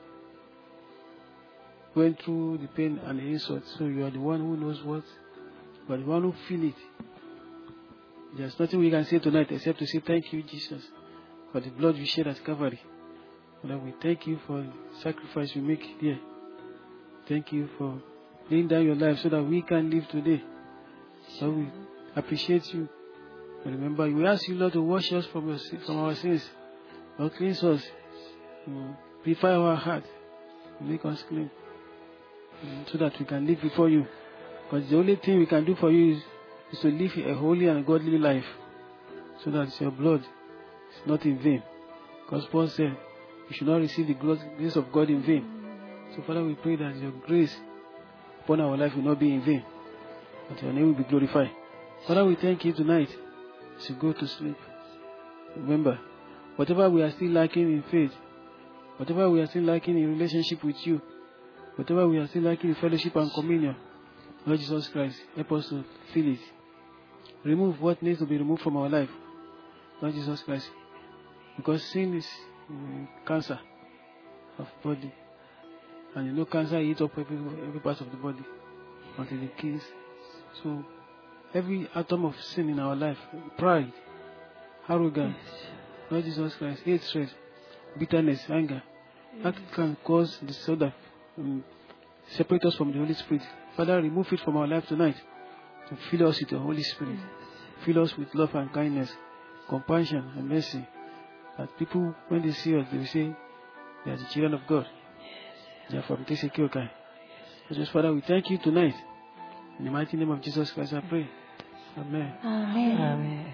who went through the pain and the insult. So you are the one who knows what, you are the one who feels it. There's nothing we can say tonight except to say thank you, Jesus, for the blood you shed at Calvary. Father, we thank you for the sacrifice you make here. Thank you for laying down your life so that we can live today. So we appreciate you. And remember, we ask you, Lord, to wash us from, your, from our sins. Lord, cleanse us. Purify our heart. Make us clean. So that we can live before you. Because the only thing we can do for you is, is to live a holy and godly life. So that your blood is not in vain. Because Paul said, you should not receive the grace of God in vain. So Father, we pray that your grace upon our life will not be in vain. That your name will be glorified. Father, we thank you tonight as you go to sleep. Remember, whatever we are still lacking in faith, whatever we are still lacking in relationship with you, whatever we are still lacking in fellowship and communion, Lord Jesus Christ, help us to feel it. Remove what needs to be removed from our life, Lord Jesus Christ. Because sin is um, cancer of body. And you know cancer eats up every, every part of the body until it kills. So every atom of sin in our life, pride, arrogance, Lord Jesus Christ, hatred, bitterness, anger, that can cause disorder, um, separate us from the Holy Spirit. Father, remove it from our life tonight and fill us with the Holy Spirit. Fill us with love and kindness, compassion and mercy. That people, when they see us, they will say, they are the children of God. They are from Tesekiokai. Just Father, we thank you tonight. In the mighty name of Jesus Christ, I pray. Amen. Amen. Amen.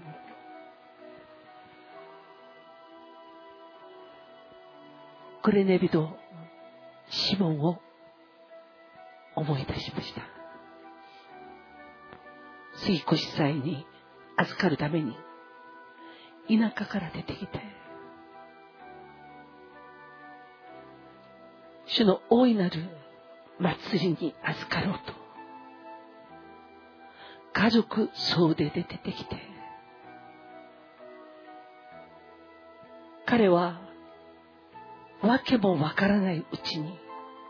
クレネ人シモンを思い出しました。杉越祭に預かるために田舎から出てきて、主の大いなる祭りに預かろうと家族総出で出てきて、彼はわけもわからないうちに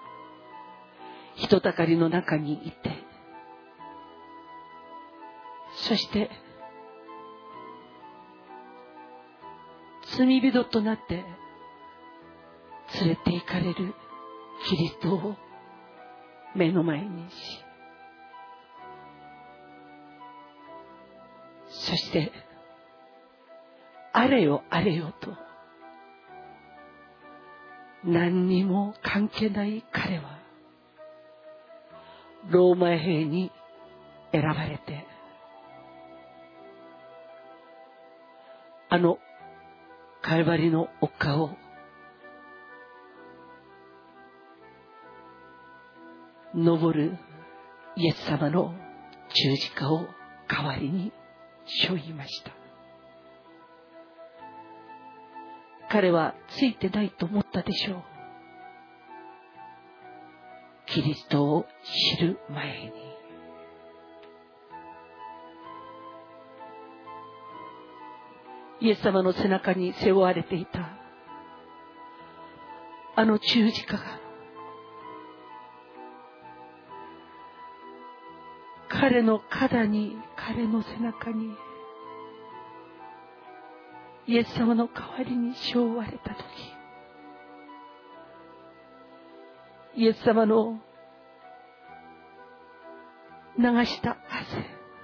人だかりの中にいて、そして罪人となって連れて行かれるキリストを目の前にし、そしてあれよあれよと何にも関係ない彼はローマ兵に選ばれて、あのカルバリの丘を登るイエス様の十字架を代わりに背負いました。彼はついてないと思ったでしょう。キリストを知る前に。イエス様の背中に背負われていたあの十字架が彼の肩に、彼の背中にイエス様の代わりに背負われたとき、イエス様の流した汗、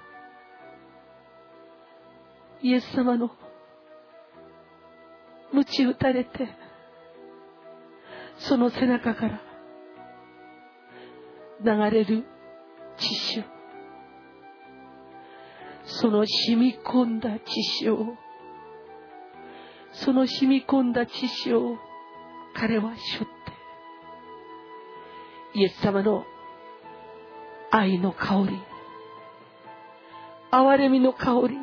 イエス様の鞭打たれて、その背中から流れる血潮、その染み込んだ血潮、その染み込んだ血潮を彼は背負って、イエス様の愛の香り、憐れみの香り、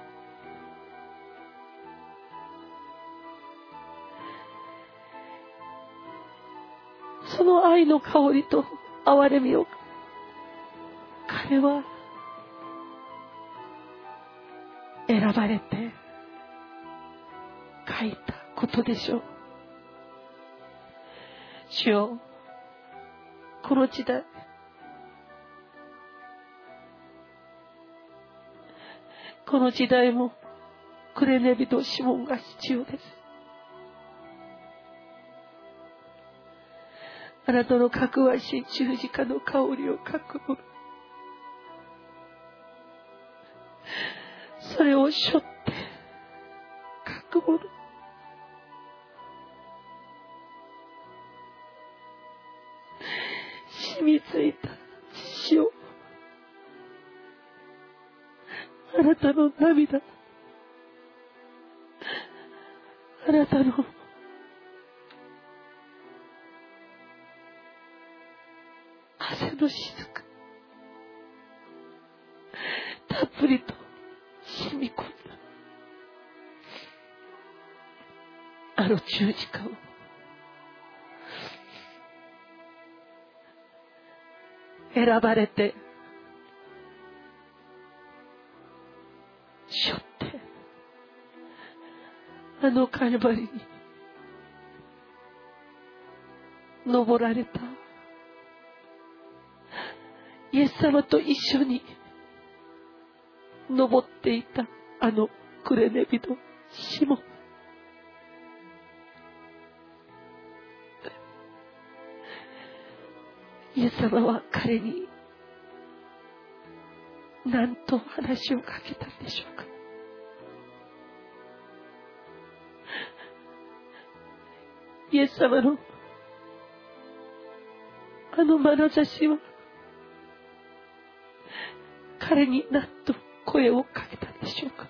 その愛の香りと憐れみを彼は選ばれて書いたことでしょう。主よ、この時代、この時代もクレネビとシモンが必要です。あなたのかくわしい十字架の香りをかくむ、それを背負ってかくむ、染みついた血を、あなたの涙、あなたの汗の雫、たっぷりと染み込んだあの十字架を選ばれて背負って、あのカルバリに登られたイエス様と一緒に登っていたあのクレネビのシモン、イエス様は彼に何と話をかけたんでしょうか。イエス様のあの眼差しは彼に何と声をかけたんでしょうか。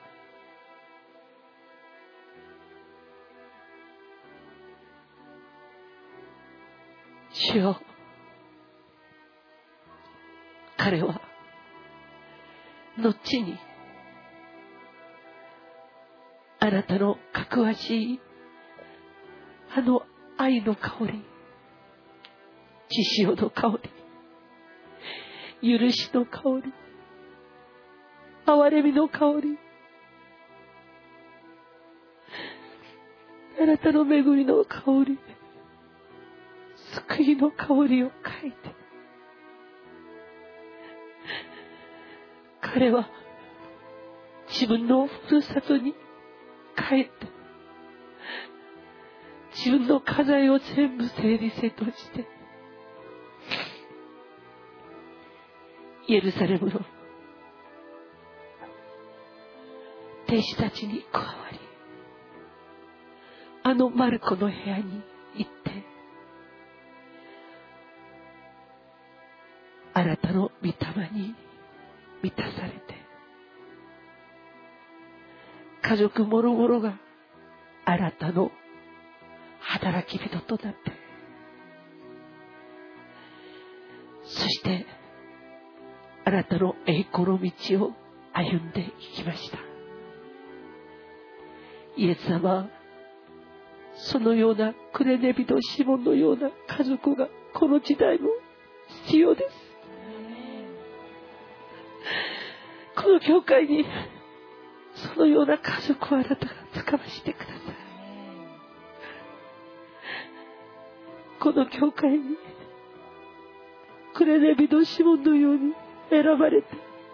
主よ、彼は後にあなたのかくわしいあの愛の香り、血潮の香り、許しの香り、憐れみの香り、あなたの恵みの香り、救いの香りを嗅いで、彼は自分のふるさとに帰って、自分の家財を全部整理整頓して、エルサレムの弟子たちに加わり、あのマルコの部屋に行って、あなたの御霊に満たされて、家族もろもろがあなたの働き人となって、そしてあなたの栄光の道を歩んでいきました。イエス様はそのようなクレネビとシモンのような家族がこの時代も必要です。この教会にそのような家族をあなたがつかましてください。この教会にクレネビとシモンのように選ばれて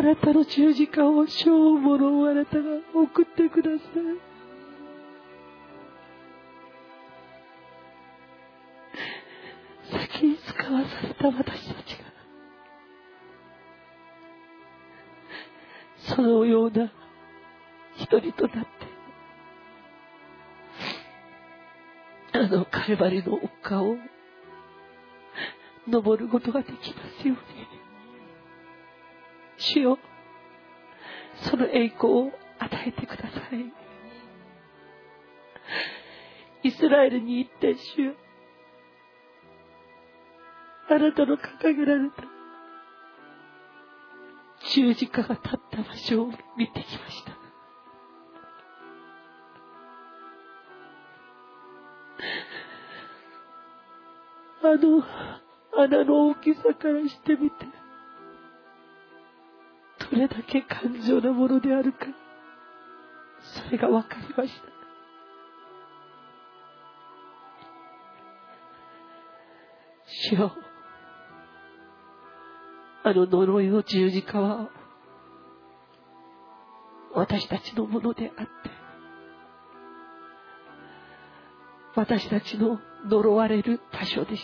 あなたの十字架を背負うものをあなたが送ってください。先に使わされた私たちがそのような一人となってあのカルバリの丘を登ることができますように。主よ、その栄光を与えてください。イスラエルに行って主よ、あなたの掲げられた十字架が立った場所を見てきました。あの穴の大きさからしてみてどれだけ頑丈なものであるか、それが分かりました。主よ、あの呪いの十字架は私たちのものであって、私たちの呪われる場所でした。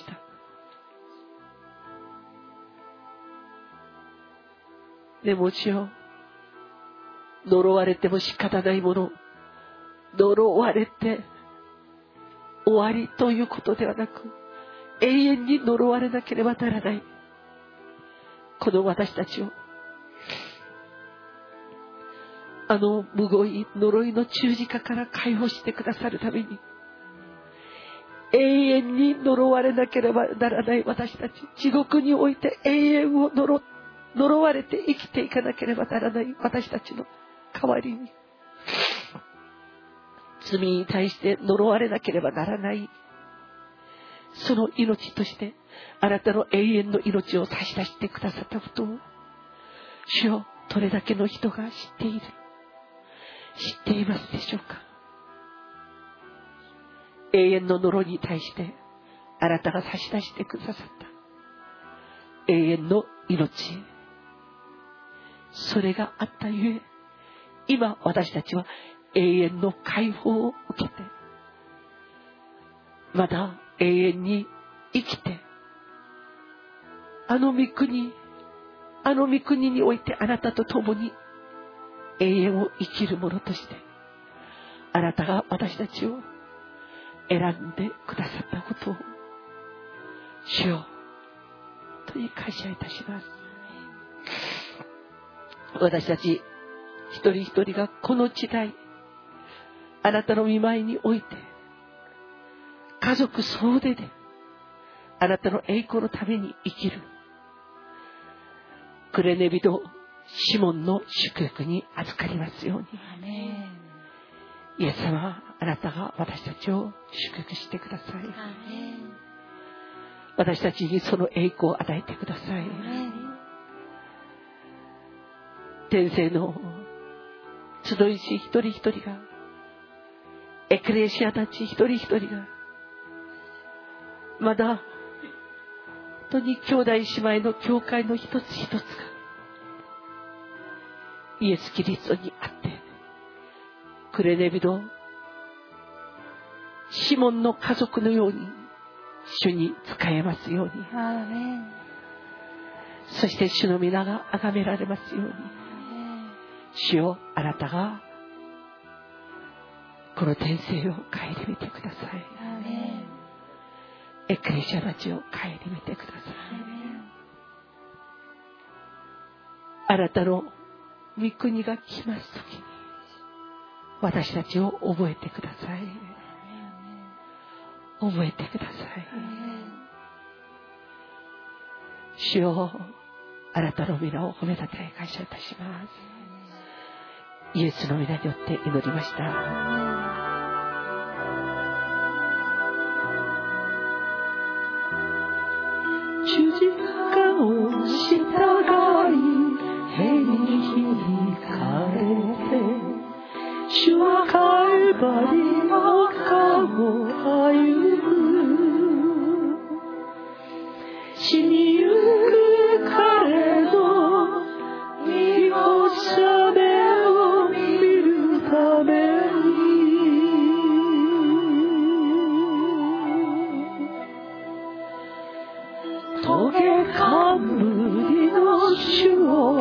でも主よ、呪われても仕方ないもの、呪われて終わりということではなく、永遠に呪われなければならないこの私たちを、あのむごい呪いの十字架から解放してくださるために、永遠に呪われなければならない私たち、地獄において永遠を 呪, 呪われて生きていかなければならない私たちの代わりに、罪に対して呪われなければならないその命としてあなたの永遠の命を差し出してくださったことを、主よ、どれだけの人が知っている、知っていますでしょうか。永遠の呪いに対してあなたが差し出してくださった永遠の命、それがあったゆえ、今私たちは永遠の解放を受けて、まだ永遠に生きて、あの御国、あの御国においてあなたと共に永遠を生きる者として、あなたが私たちを選んでくださったことを、主よ、とに感謝いたします。私たち一人一人がこの時代、あなたの御前において家族総出であなたの栄光のために生きるクレネビド・シモンの祝福に預かりますように。アメン。イエス様、あなたが私たちを祝福してください。アメン。私たちにその栄光を与えてください。アメン。天性の集いし一人一人が、エクレシアたち一人一人が、まだ本当に兄弟姉妹の教会の一つ一つがイエス・キリストにあって、クレネビド・シモンの家族のように主に仕えますように、アーメン。そして主の皆が崇められますように、主よ、あなたがこの天性を顧みてください。アーメン。エクレシアたちを顧みてください。あなたの御国が来ますときに、私たちを覚えてください。覚えてください。主よ、あなたの皆を褒めたたえ感謝いたします。イエスの皆によって祈りました。十字架を従い天に響かれて、主はカルバリの丘を歩む。死にゆく彼の御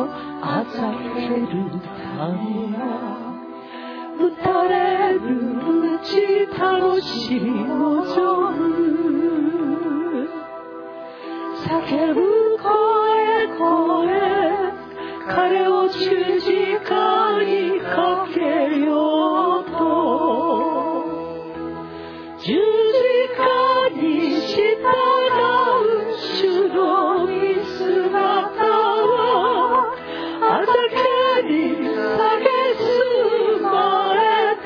あざける民は打たれるうち楽しみを望む叫ぶ声声彼を十字架にかけようと十字架に従う主の御姿はあざけに蔑まれて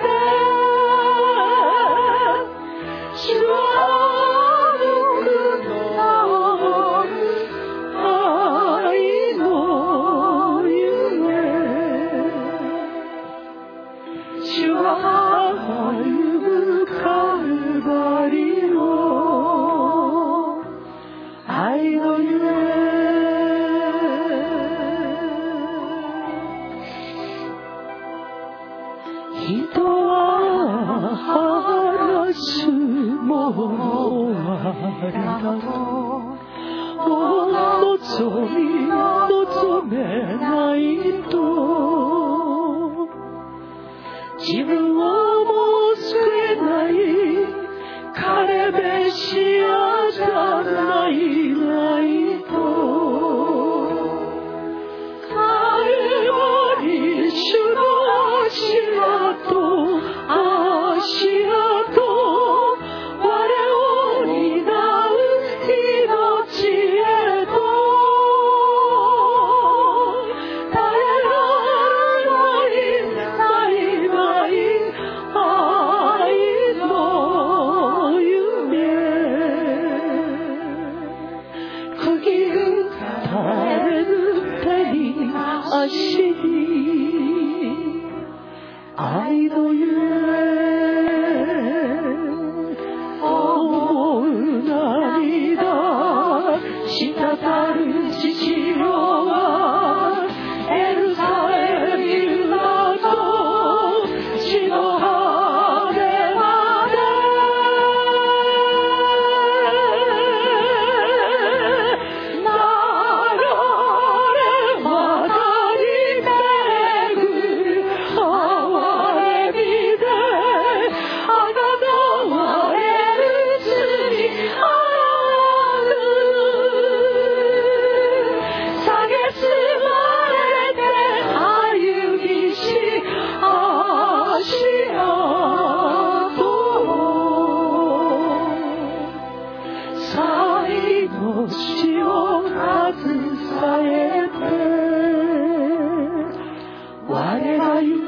主は歩くの愛の夢主は歩むカルバリの愛の夢人は話すものはあれだともう望み望めないと自分をもう救えない彼べしあじゃないないと彼は一種の足跡足跡我を担う命へと耐えられないない愛の夢釘打たれる手に足に愛の夢思う涙滴る父よはエルサレムだと血の果てまでなられ渡り巡る哀れみであなたはエルスにある蔑まれて歩みし足跡最の死を携えて我が行く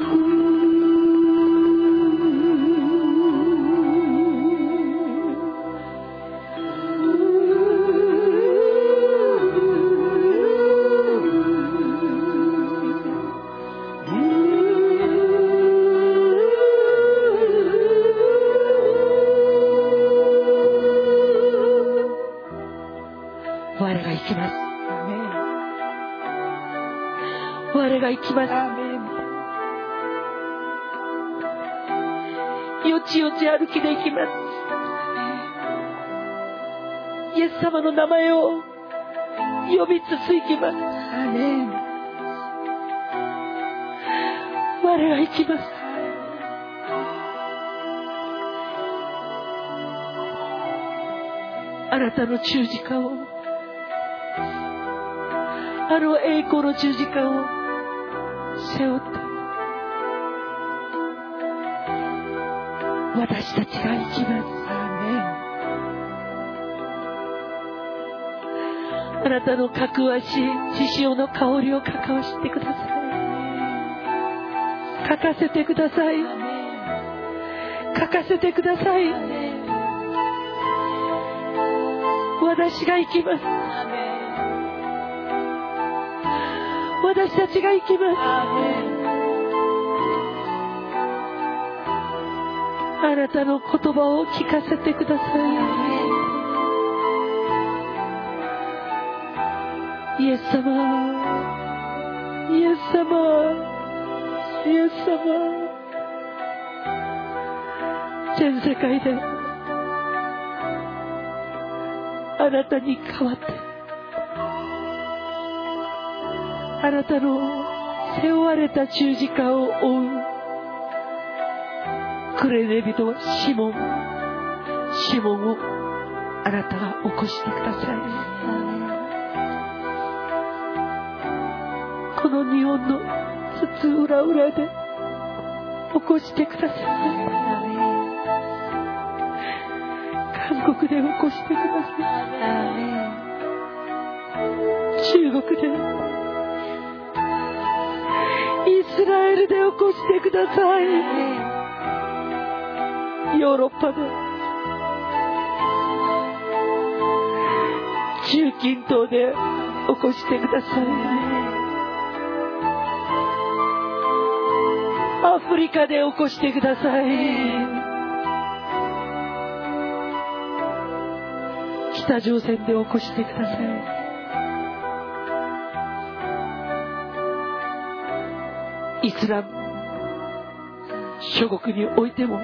我が行きます我が行きますよちよち歩きで行きますイエス様の名前を呼びつつ行きます我が行きますあなたの十字架をあの栄光の十字架を背負って私たちが行きますあなたのかくわしい血潮の香りをかかわしてくださいかかせてくださいかかせてください私が行きます私たちが行きますあなたの言葉を聞かせてくださいイエス様イエス様イエス様全世界であなたに代わってあなたの背負われた十字架を追うクレネ人はシモン、シモンをあなたが起こしてください。この日本の津々浦々で起こしてください。韓国で起こしてください。中国で、イスラエルで起こしてください。ヨーロッパで、中近東で起こしてください。アフリカで起こしてください。北朝鮮で起こしてください。イスラム諸国においても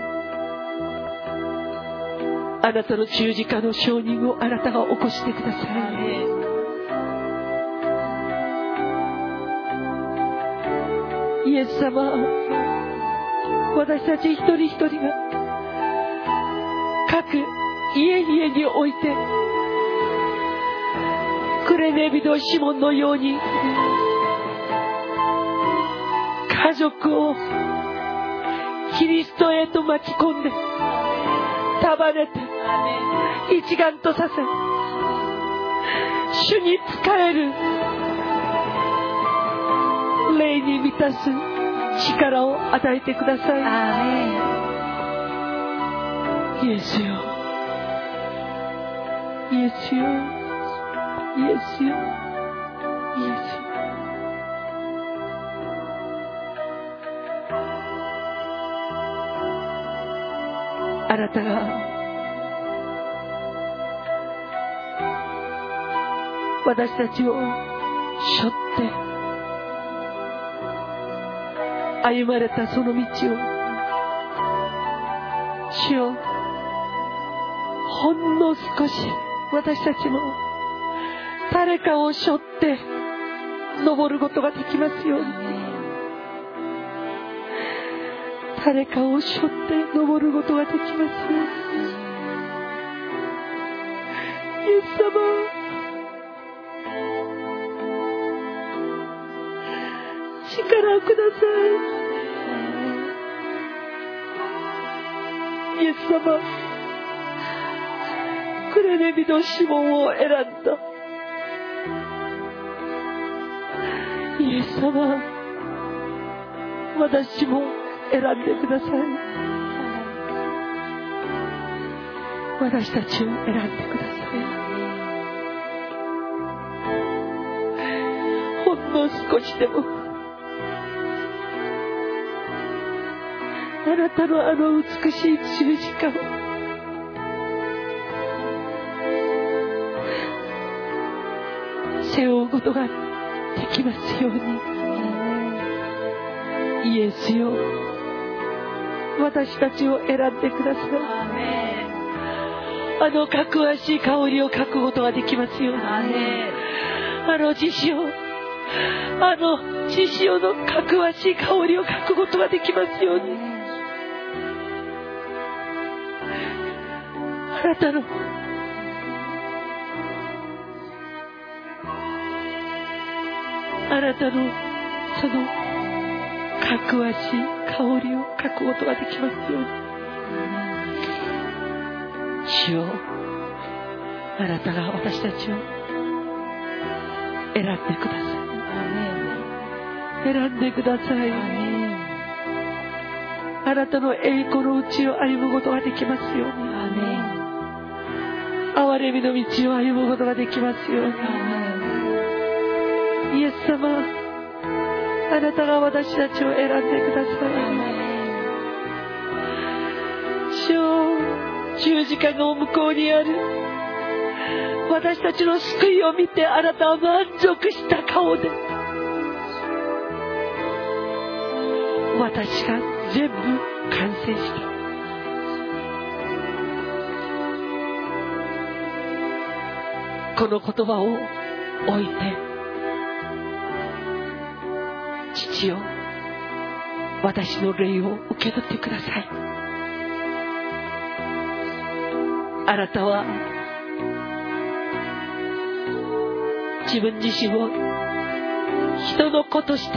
あなたの十字架の証人をあなたが起こしてください。イエス様、私たち一人一人が各家々においてクレネ人シモンのように家族をキリストへと巻き込んで束ねて一丸とさせ、主に仕える霊に満たす力を与えてください。イエスよ、イエスよ、イエスよ、イエスよ。あなたが私たちを背負って歩まれたその道を、主よ、ほんの少し私たちも誰かを背負って登ることができますように。誰かを背負って登ることができますように。イエス様、力をください。イエス様、クレネ人シモンを選んだイエス様、私も選んでください。私たちを選んでください。ほんの少しでもあなたのあの美しい十字架を背負うことができますように。イエスよ、私たちを選んでください。あのかくわしい香りを嗅ぐことができますように。あの血潮、あの血潮のかくわしい香りを嗅ぐことができますように。あなたのあなたのそのかくわしい香りを嗅ぐことができますように。主よ、あなたが私たちを選んでください。選んでください。あなたの栄光のうちを歩むことができますように。憐れみの道を歩むことができますように。イエス様、あなたが私たちを選んでください。主よ、十字架の向こうにある私たちの救いを見て、あなたは満足した顔で、私が全部完成した、この言葉を置いて父よ、私の霊を受け取ってください。あなたは自分自身を人の子として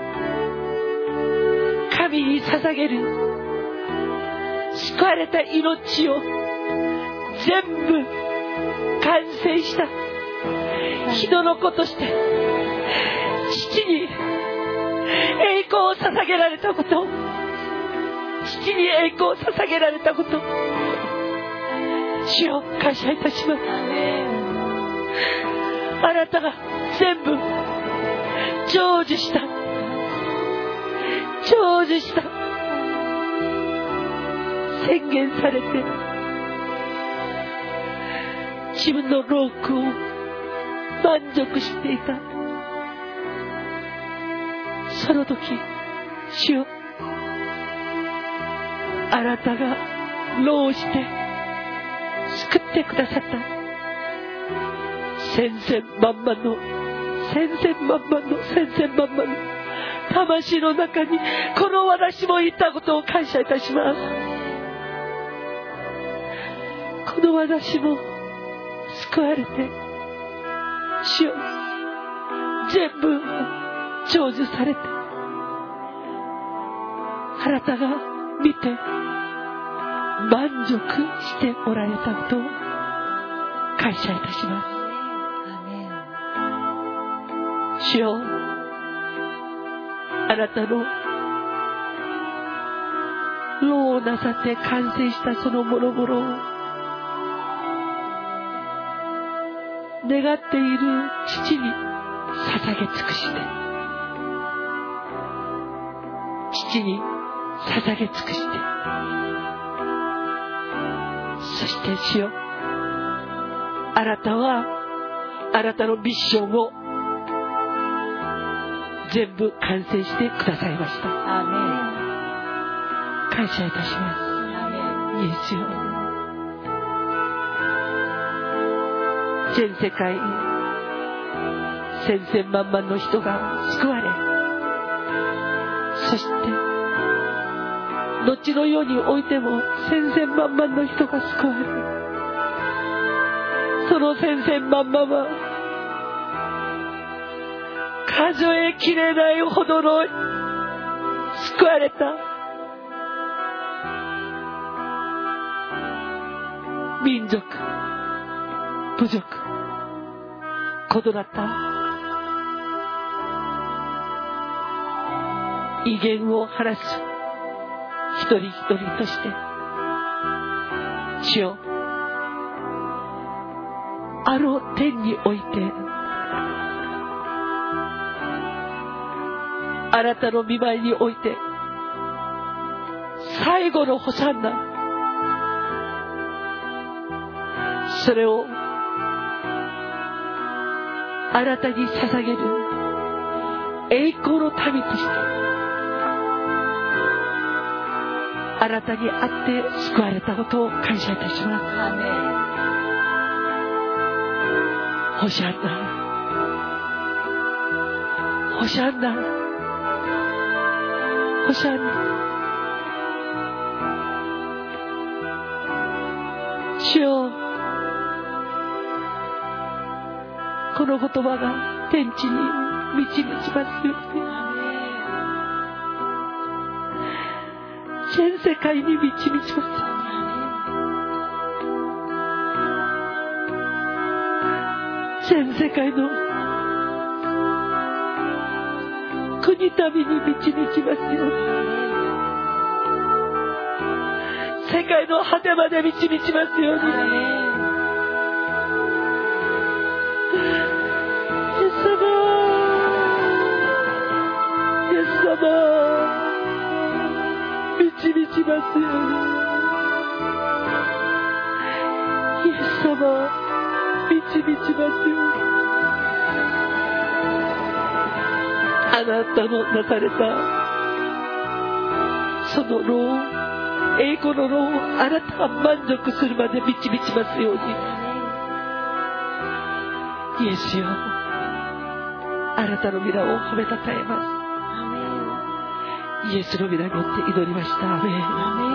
神に捧げる救われた命を全部完成した人の子として父に栄光を捧げられたこと、父に栄光を捧げられたこと、主を感謝いたします。あなたが全部成就した成就した宣言されて、自分の労苦を満足していたその時、主よ、あなたが労して救ってくださった千々万々の千々万々の千々万々の魂の中にこの私もいたことを感謝いたします。この私も救われて、主よ、全部成就されて、あなたが見て満足しておられたことを感謝いたします。主よ、あなたの労をなさって完成したそのもろもろを願っている父に捧げ尽くして、父に捧げ尽くして、そして主よ、あなたはあなたのミッションを全部完成してくださいました。アーメン。感謝いたします。アーメン。イエスよ、全世界千々万々の人が救われ、そして後の世においても千々万々の人が救われ、その千々万々は数えきれないほどの救われた民族、部族、異なった威厳を晴らす一人一人として、主よ、あの天においてあなたの御前において最後のホサンナ、それをあなたに捧げる栄光の民として、あなたにあって救われたことを感謝いたします。アーメン。ホシャンナ、ホシャンナ、ホシャンナ。主よ、この言葉が天地に満ち満ちますように、全世界に満ち満ちます。全世界の国民に満ち満ちますように、世界の果てまで満ち満ちますように。イエス様、イエス様、満ち満ちますように。イエス様、満ち満ちますように。あなたのなされたその労、栄光の労をあなたが満足するまで満ち満ちますように。イエスよ、あなたの皆を褒めたたえます。 イエスの皆によって祈りました。アーメン。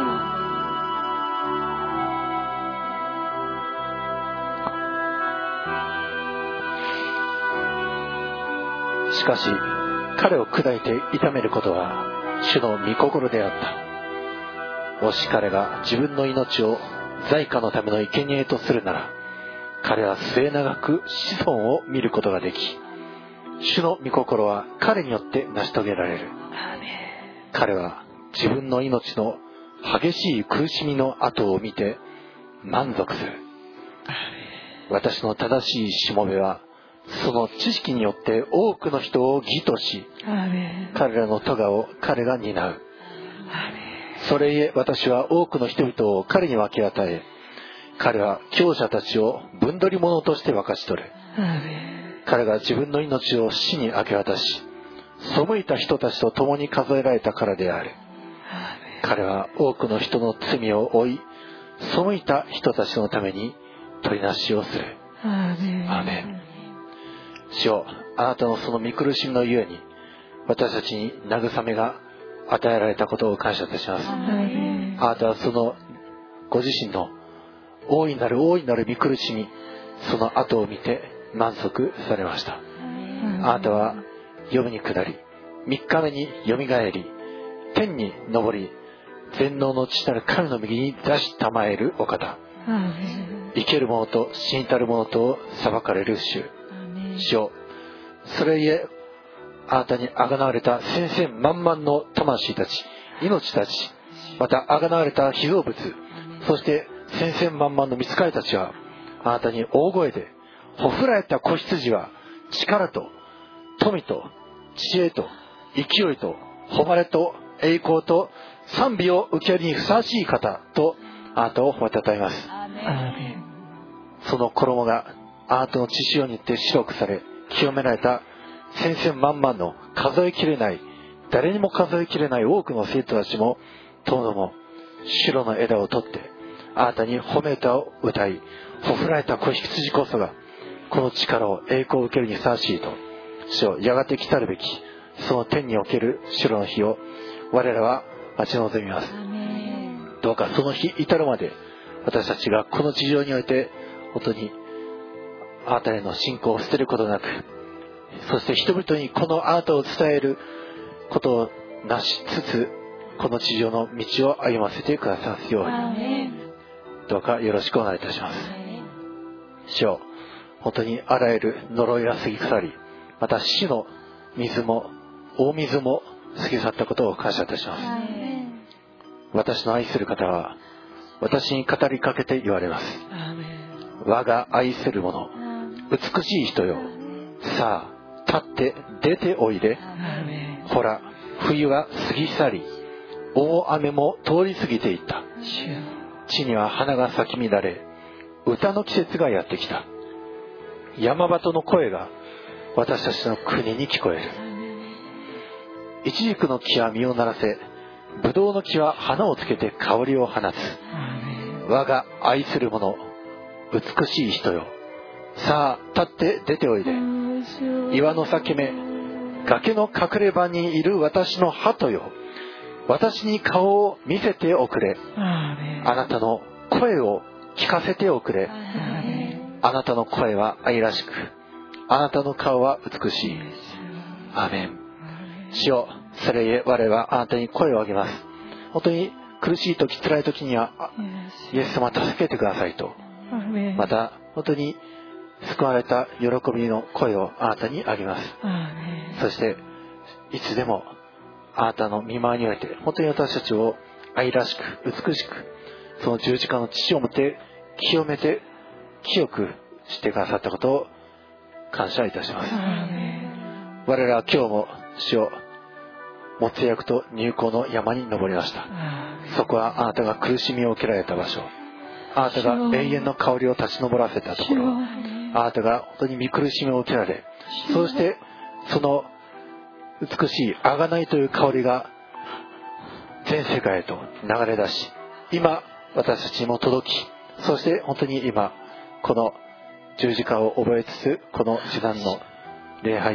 しかし彼を砕いて痛めることは主の御心であった。もし彼が自分の命を罪過のための生贄とするなら、彼は末永く子孫を見ることができ、主の御心は彼によって成し遂げられる。彼は自分の命の激しい苦しみの後を見て満足する。私の正しいしもべはその知識によって多くの人を義とし、彼らの咎を彼が担う。それゆえ私は多くの人々を彼に分け与え、彼は強者たちを分取り物として分かち取る。彼が自分の命を死に明け渡し、背いた人たちと共に数えられたからである。彼は多くの人の罪を負い、背いた人たちのために取りなしをする。アーメン。主よ、あなたのその御苦しみのゆえに私たちに慰めが与えられたことを感謝いたします。あなたはそのご自身の大いなる大いなる御苦しみ、その後を見て満足されました。あなたは読みに下り、三日目によみがえり、天に昇り、全能の父なる神の右に座したまえるお方。生ける者と死にたる者とを裁かれる主。主よ、それゆえあなたにあがなわれた千々万々の魂たち、命たち、またあがなわれた被造物、そして千々万々の御使いたちはあなたに大声で、ほふられた子羊は力と富と知恵と勢いと誉れと栄光と賛美を受けるにふさわしい方とあなたを褒めたたえます。その衣があなたの血潮によって白くされ清められた千々万々の数えきれない、誰にも数えきれない多くの生徒たちもともも白の枝を取ってあなたに褒め歌を歌い、ほふられた子羊こそがこの力を栄光を受けるにふさわしいと、主よ、やがて来たるべきその天における白の日を我らは待ち望みます。どうかその日至るまで私たちがこの地上において本当にあなたへの信仰を捨てることなく、そして人々にこのあなたを伝えることをなしつつ、この地上の道を歩ませてくださるようにどうかよろしくお願いいたします。主よ、本当にあらゆる呪いが過ぎ去り、また死の水も大水も過ぎ去ったことを感謝いたします。私の愛する方は私に語りかけて言われます。我が愛する者、美しい人よ、さあ立って出ておいで。ほら冬は過ぎ去り、大雨も通り過ぎていった。地には花が咲き乱れ、歌の季節がやってきた。山鳩の声が私たちの国に聞こえる。イチジクの木は実をならせ、ブドウの木は花をつけて香りを放つ。我が愛する者、美しい人よ、さあ立って出ておいで。岩の裂け目、崖の隠れ場にいる私の鳩よ、私に顔を見せておくれ。あなたの声を聞かせておくれ。あなたの声は愛らしく、あなたの顔は美しい。アーメン。主よ、それゆえ我はあなたに声を上げます。本当に苦しい時、辛い時にはイエス様助けてくださいと、また本当に救われた喜びの声をあなたに上げます。そしていつでもあなたの見舞いにおいて本当に私たちを愛らしく美しく、その十字架の父をもって清めて清くしてくださったことを感謝いたします。我らは今日も主をもつ薬と入港の山に登りました。そこはあなたが苦しみを受けられた場所、あなたが永遠の香りを立ち上らせたところ、あなたが本当に見苦しみを受けられ、そしてその美しい贖いという香りが全世界へと流れ出し、今私たちにも届き、そして本当に今この十字架を覚えつつこの時間の礼拝を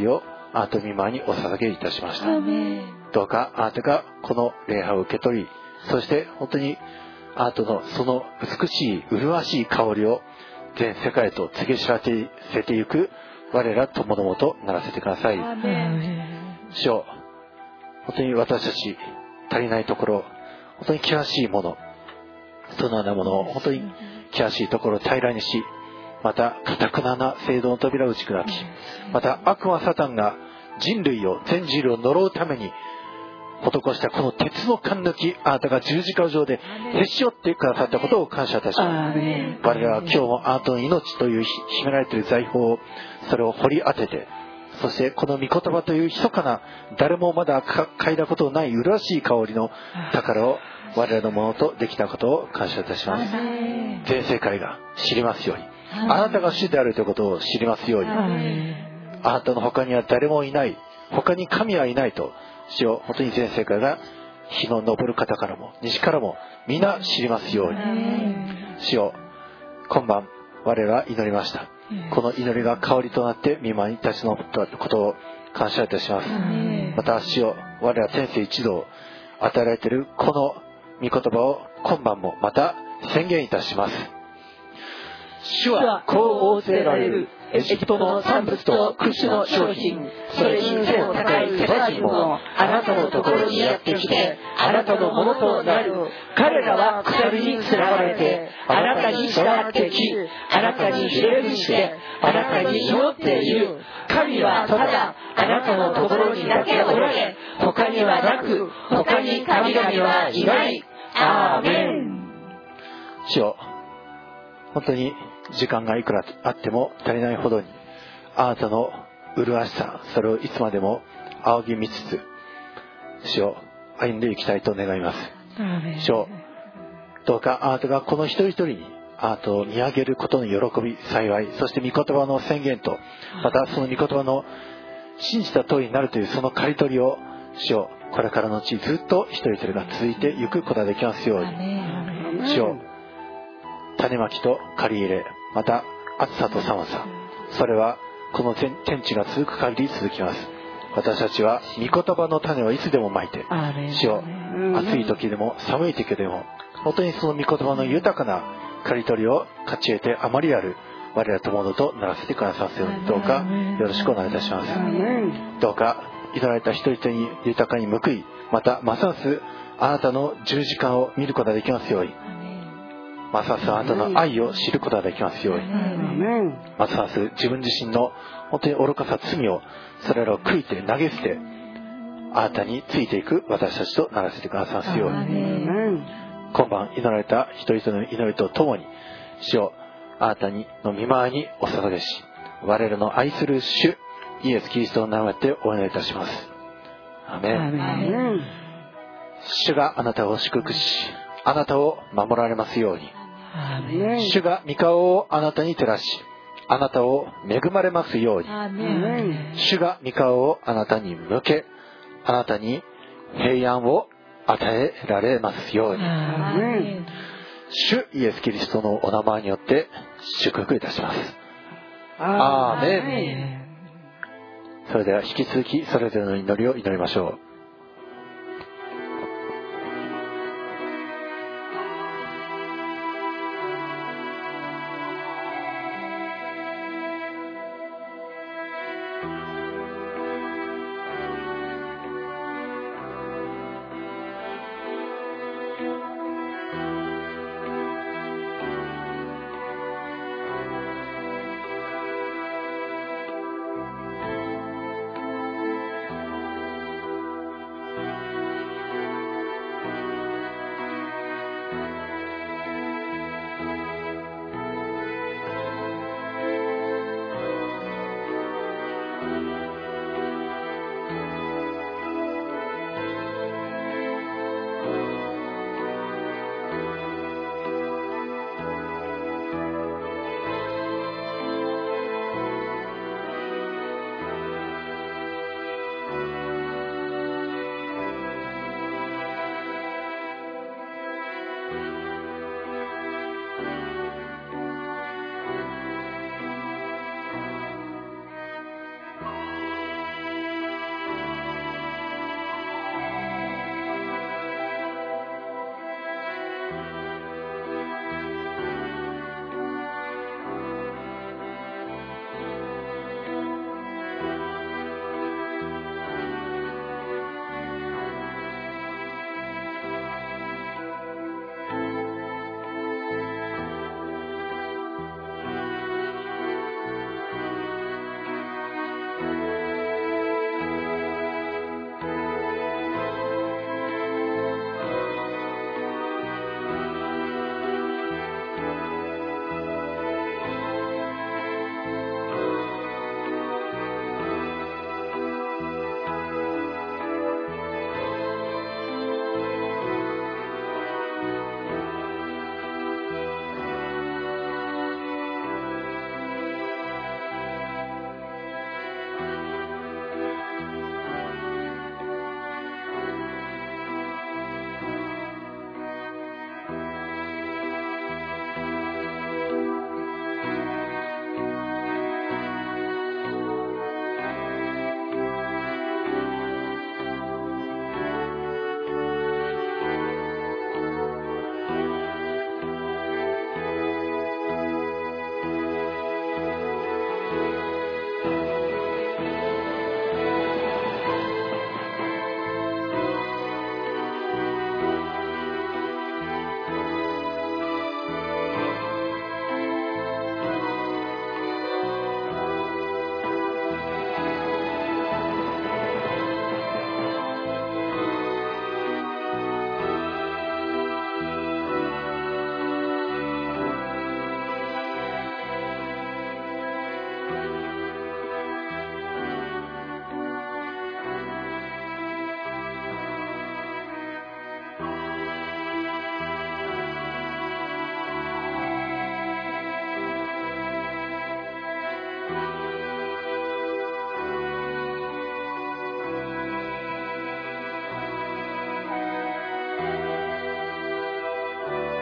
あなたの御前にお捧げいたしました。どうかあなたがこの礼拝を受け取り、そして本当にあなたのその美しい麗しい香りを全世界と告げ知らせていく我ら友のもとならせてください。主よ、本当に私たち足りないところ、本当に険しいもの、そのようなものを本当に険しいところを平らにし、また堅くなな聖堂の扉を打ち砕き、また悪魔サタンが人類を全人類を呪うために施したこの鉄の貫抜き、あなたが十字架上でへし折ってくださったことを感謝いたします。我らは今日もあなたの命という秘められている財宝を、それを掘り当てて、そしてこの御言葉という密かな、誰もまだ嗅いだことのない麗しい香りの宝を我らのものとできたことを感謝いたします。全世界が知りますように、あなたが主であるということを知りますように、あなたの他には誰もいない、他に神はいないと、主よ、本当に全世界が日の昇る方からも西からも皆知りますように。主よ、今晩我らは祈りました。この祈りが香りとなって御前に立ち上ったことを感謝いたします。また主よ、我ら天性一同与えられているこの御言葉を今晩もまた宣言いたします。主はこう仰せられる。エジプトの産物とクシュの商品、それに背の高いセバ人もあなたのところにやってきて、あなたのものとなる。彼らは鎖につらわれて、あなたに従ってき、あなたにひれ伏して、あなたに祈っている。神はただあなたのところにだけおられ、他にはなく、他に神々はいない。アーメン。主よ、本当に時間がいくらあっても足りないほどに、あなたの麗しさ、それをいつまでも仰ぎ見つつ、主を歩んでいきたいと願います。主をどうかあなたがこの一人一人にあなたを見上げることの喜び、幸い、そして御言葉の宣言と、またその御言葉の信じた通りになるというその刈り取りを、主をこれからのうちずっと一人一人が続いていくことができますように。主を種まきと刈り入れ、また暑さと寒さ、それはこの天地が続く限り続きます。私たちは御言葉の種をいつでもまいて、主を暑い時でも寒い時でも本当にその御言葉の豊かな刈り取りを勝ち得てあまりある我らとものとならせてくださいますように、どうかよろしくお願いいたします。どうか祈られた人々に豊かに報い、またますますあなたの十字架を見ることができますように、ますますあなたの愛を知ることができますように、ますます自分自身の本当に愚かさ、罪をそれらを悔いて投げ捨て、あなたについていく私たちとならせてくださいますように。今晩祈られた人々の祈りとともに、主をあなたにの御前にお捧げし、我らの愛する主イエスキリストの名をってお祈りいたします。アメン。主があなたを祝福し、あなたを守られますように。主が御顔をあなたに照らし、あなたを恵まれますように。主が御顔をあなたに向け、あなたに平安を与えられますように。主イエスキリストのお名前によって祝福いたします。アーメン。それでは引き続きそれぞれの祈りを祈りましょう。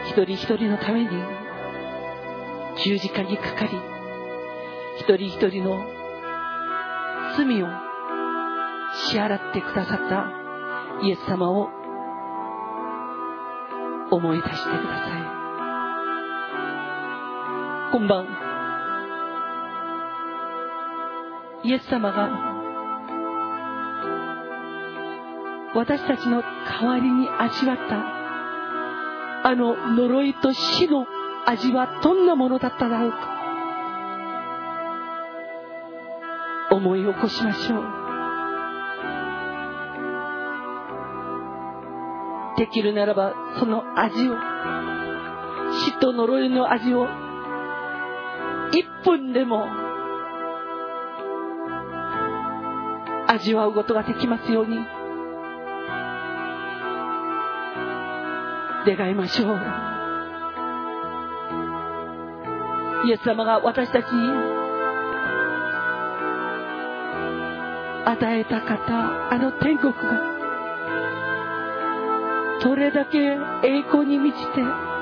一人一人のために十字架にかかり、一人一人の罪を支払ってくださったイエス様を思い出してください。今晩イエス様が私たちの代わりに味わったあの呪いと死の味はどんなものだっただろうか、思い起こしましょう。できるならばその味を、死と呪いの味を一分でも味わうことができますように願いましょう。イエス様が私たちに与えた方、あの天国がどれだけ栄光に満ちて、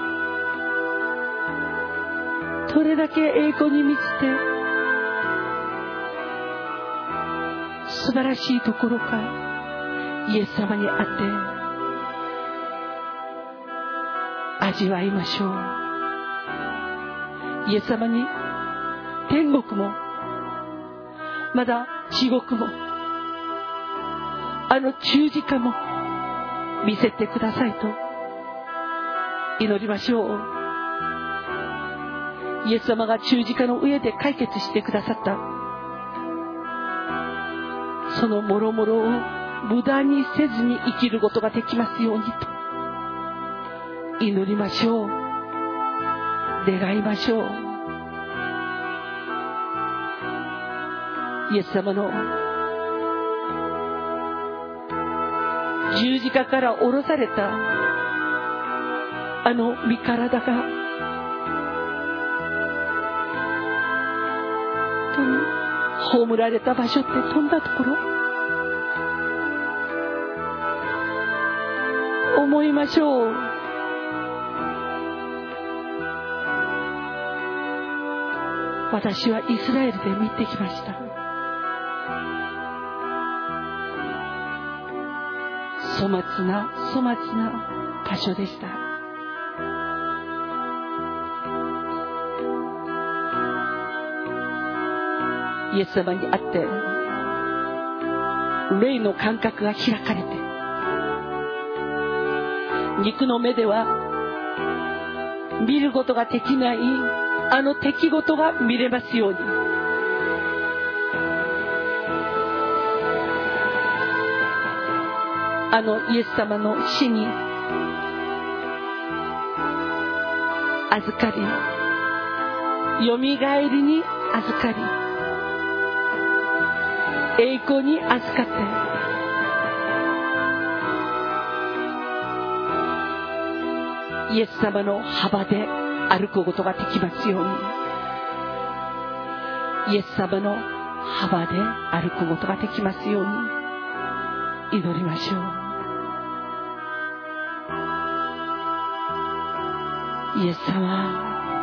どれだけ栄光に満ちて素晴らしいところか、イエス様にあって味わいましょう。イエス様に天国もまだ地獄もあの十字架も見せてくださいと祈りましょう。イエス様が十字架の上で解決してくださったそのもろもろを無駄にせずに生きることができますようにと祈りましょう。願いましょう。イエス様の十字架から下ろされたあの身体が葬られた場所ってどんなところ？思いましょう。私はイスラエルで見てきました。粗末な粗末な場所でした。イエス様に会って霊の感覚が開かれて、肉の目では見ることができないあの出来事が見れますように。あのイエス様の死に預かり、よみがえりに預かり、栄光に預かって、イエス様の幅で歩くことができますように。イエス様の幅で歩くことができますように祈りましょう。イエス様、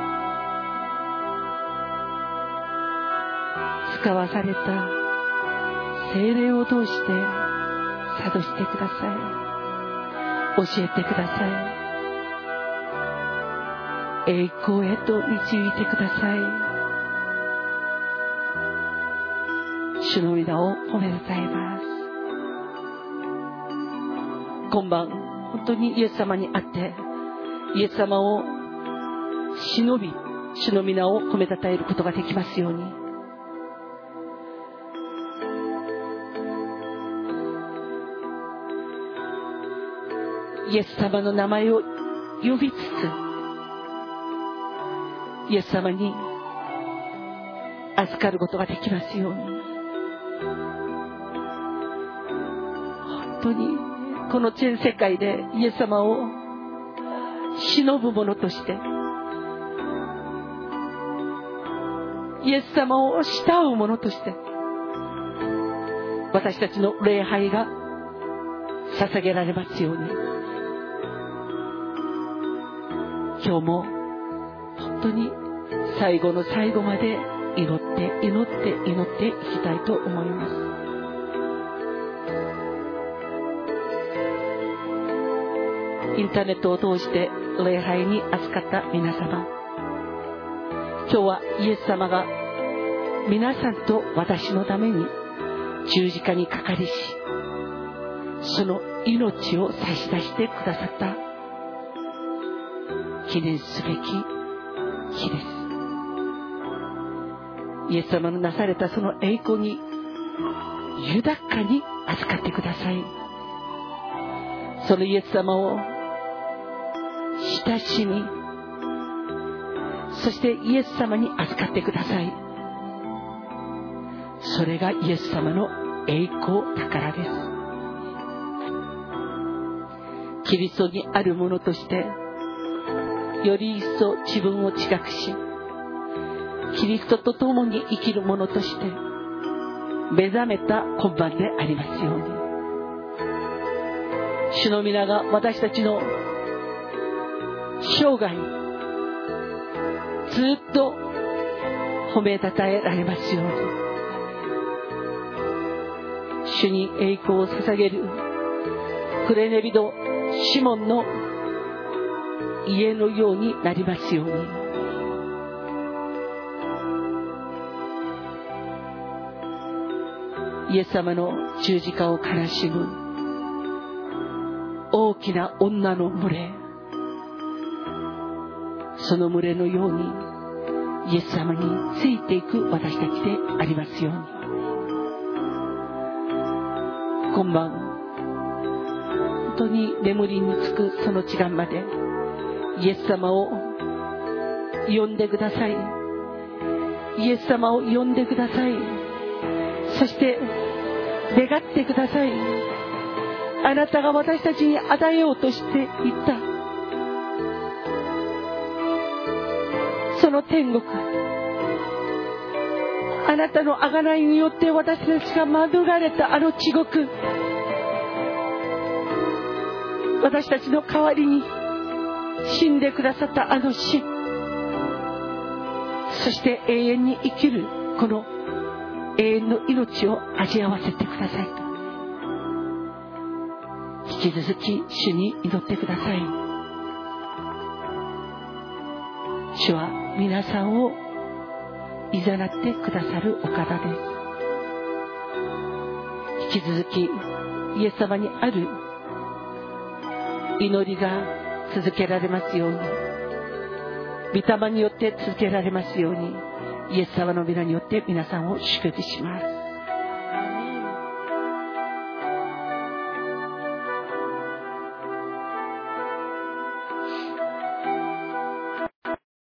使わされた聖霊を通して諭してください。教えてください。栄光へと導いてください。主の皆を褒めたたえます。今晩本当にイエス様に会ってイエス様を忍び、主の皆を褒めたたえることができますように。イエス様の名前を呼びつつ、イエス様に預かることができますように。本当にこの全世界でイエス様を忍ぶ者として、イエス様を慕う者として、私たちの礼拝が捧げられますように。 今日も本当に最後の最後まで祈って祈って祈っていきたいと思います。インターネットを通して礼拝に預かった皆様、今日はイエス様が皆さんと私のために十字架にかかりし、その命を差し出してくださった記念すべき日です。イエス様のなされたその栄光に豊かに預かってください。そのイエス様を親しみ、そしてイエス様に預かってください。それがイエス様の栄光宝です。キリストにあるものとしてより一層自分を自覚し、キリストと共に生きるものとして目覚めた今晩でありますように、主の皆が私たちの生涯ずっと褒めたたえられますように、主に栄光を捧げるクレネビド・シモンの家のようになりますように。イエス様の十字架を悲しむ大きな女の群れ、その群れのようにイエス様についていく私たちでありますように。今晩本当に眠りにつくその時間までイエス様を呼んでください。イエス様を呼んでください。そして願ってください。あなたが私たちに与えようとしていったその天国、あなたの贖いによって私たちが免れたあの地獄、私たちの代わりに死んでくださったあの死、そして永遠に生きるこの永遠の命を味わわせてくださいと、引き続き主に祈ってください。主は皆さんをいざなってくださるお方です。引き続きイエス様にある祈りが続けられますように、御霊によって続けられますように、イエス様の皆によって皆さんを祝福します。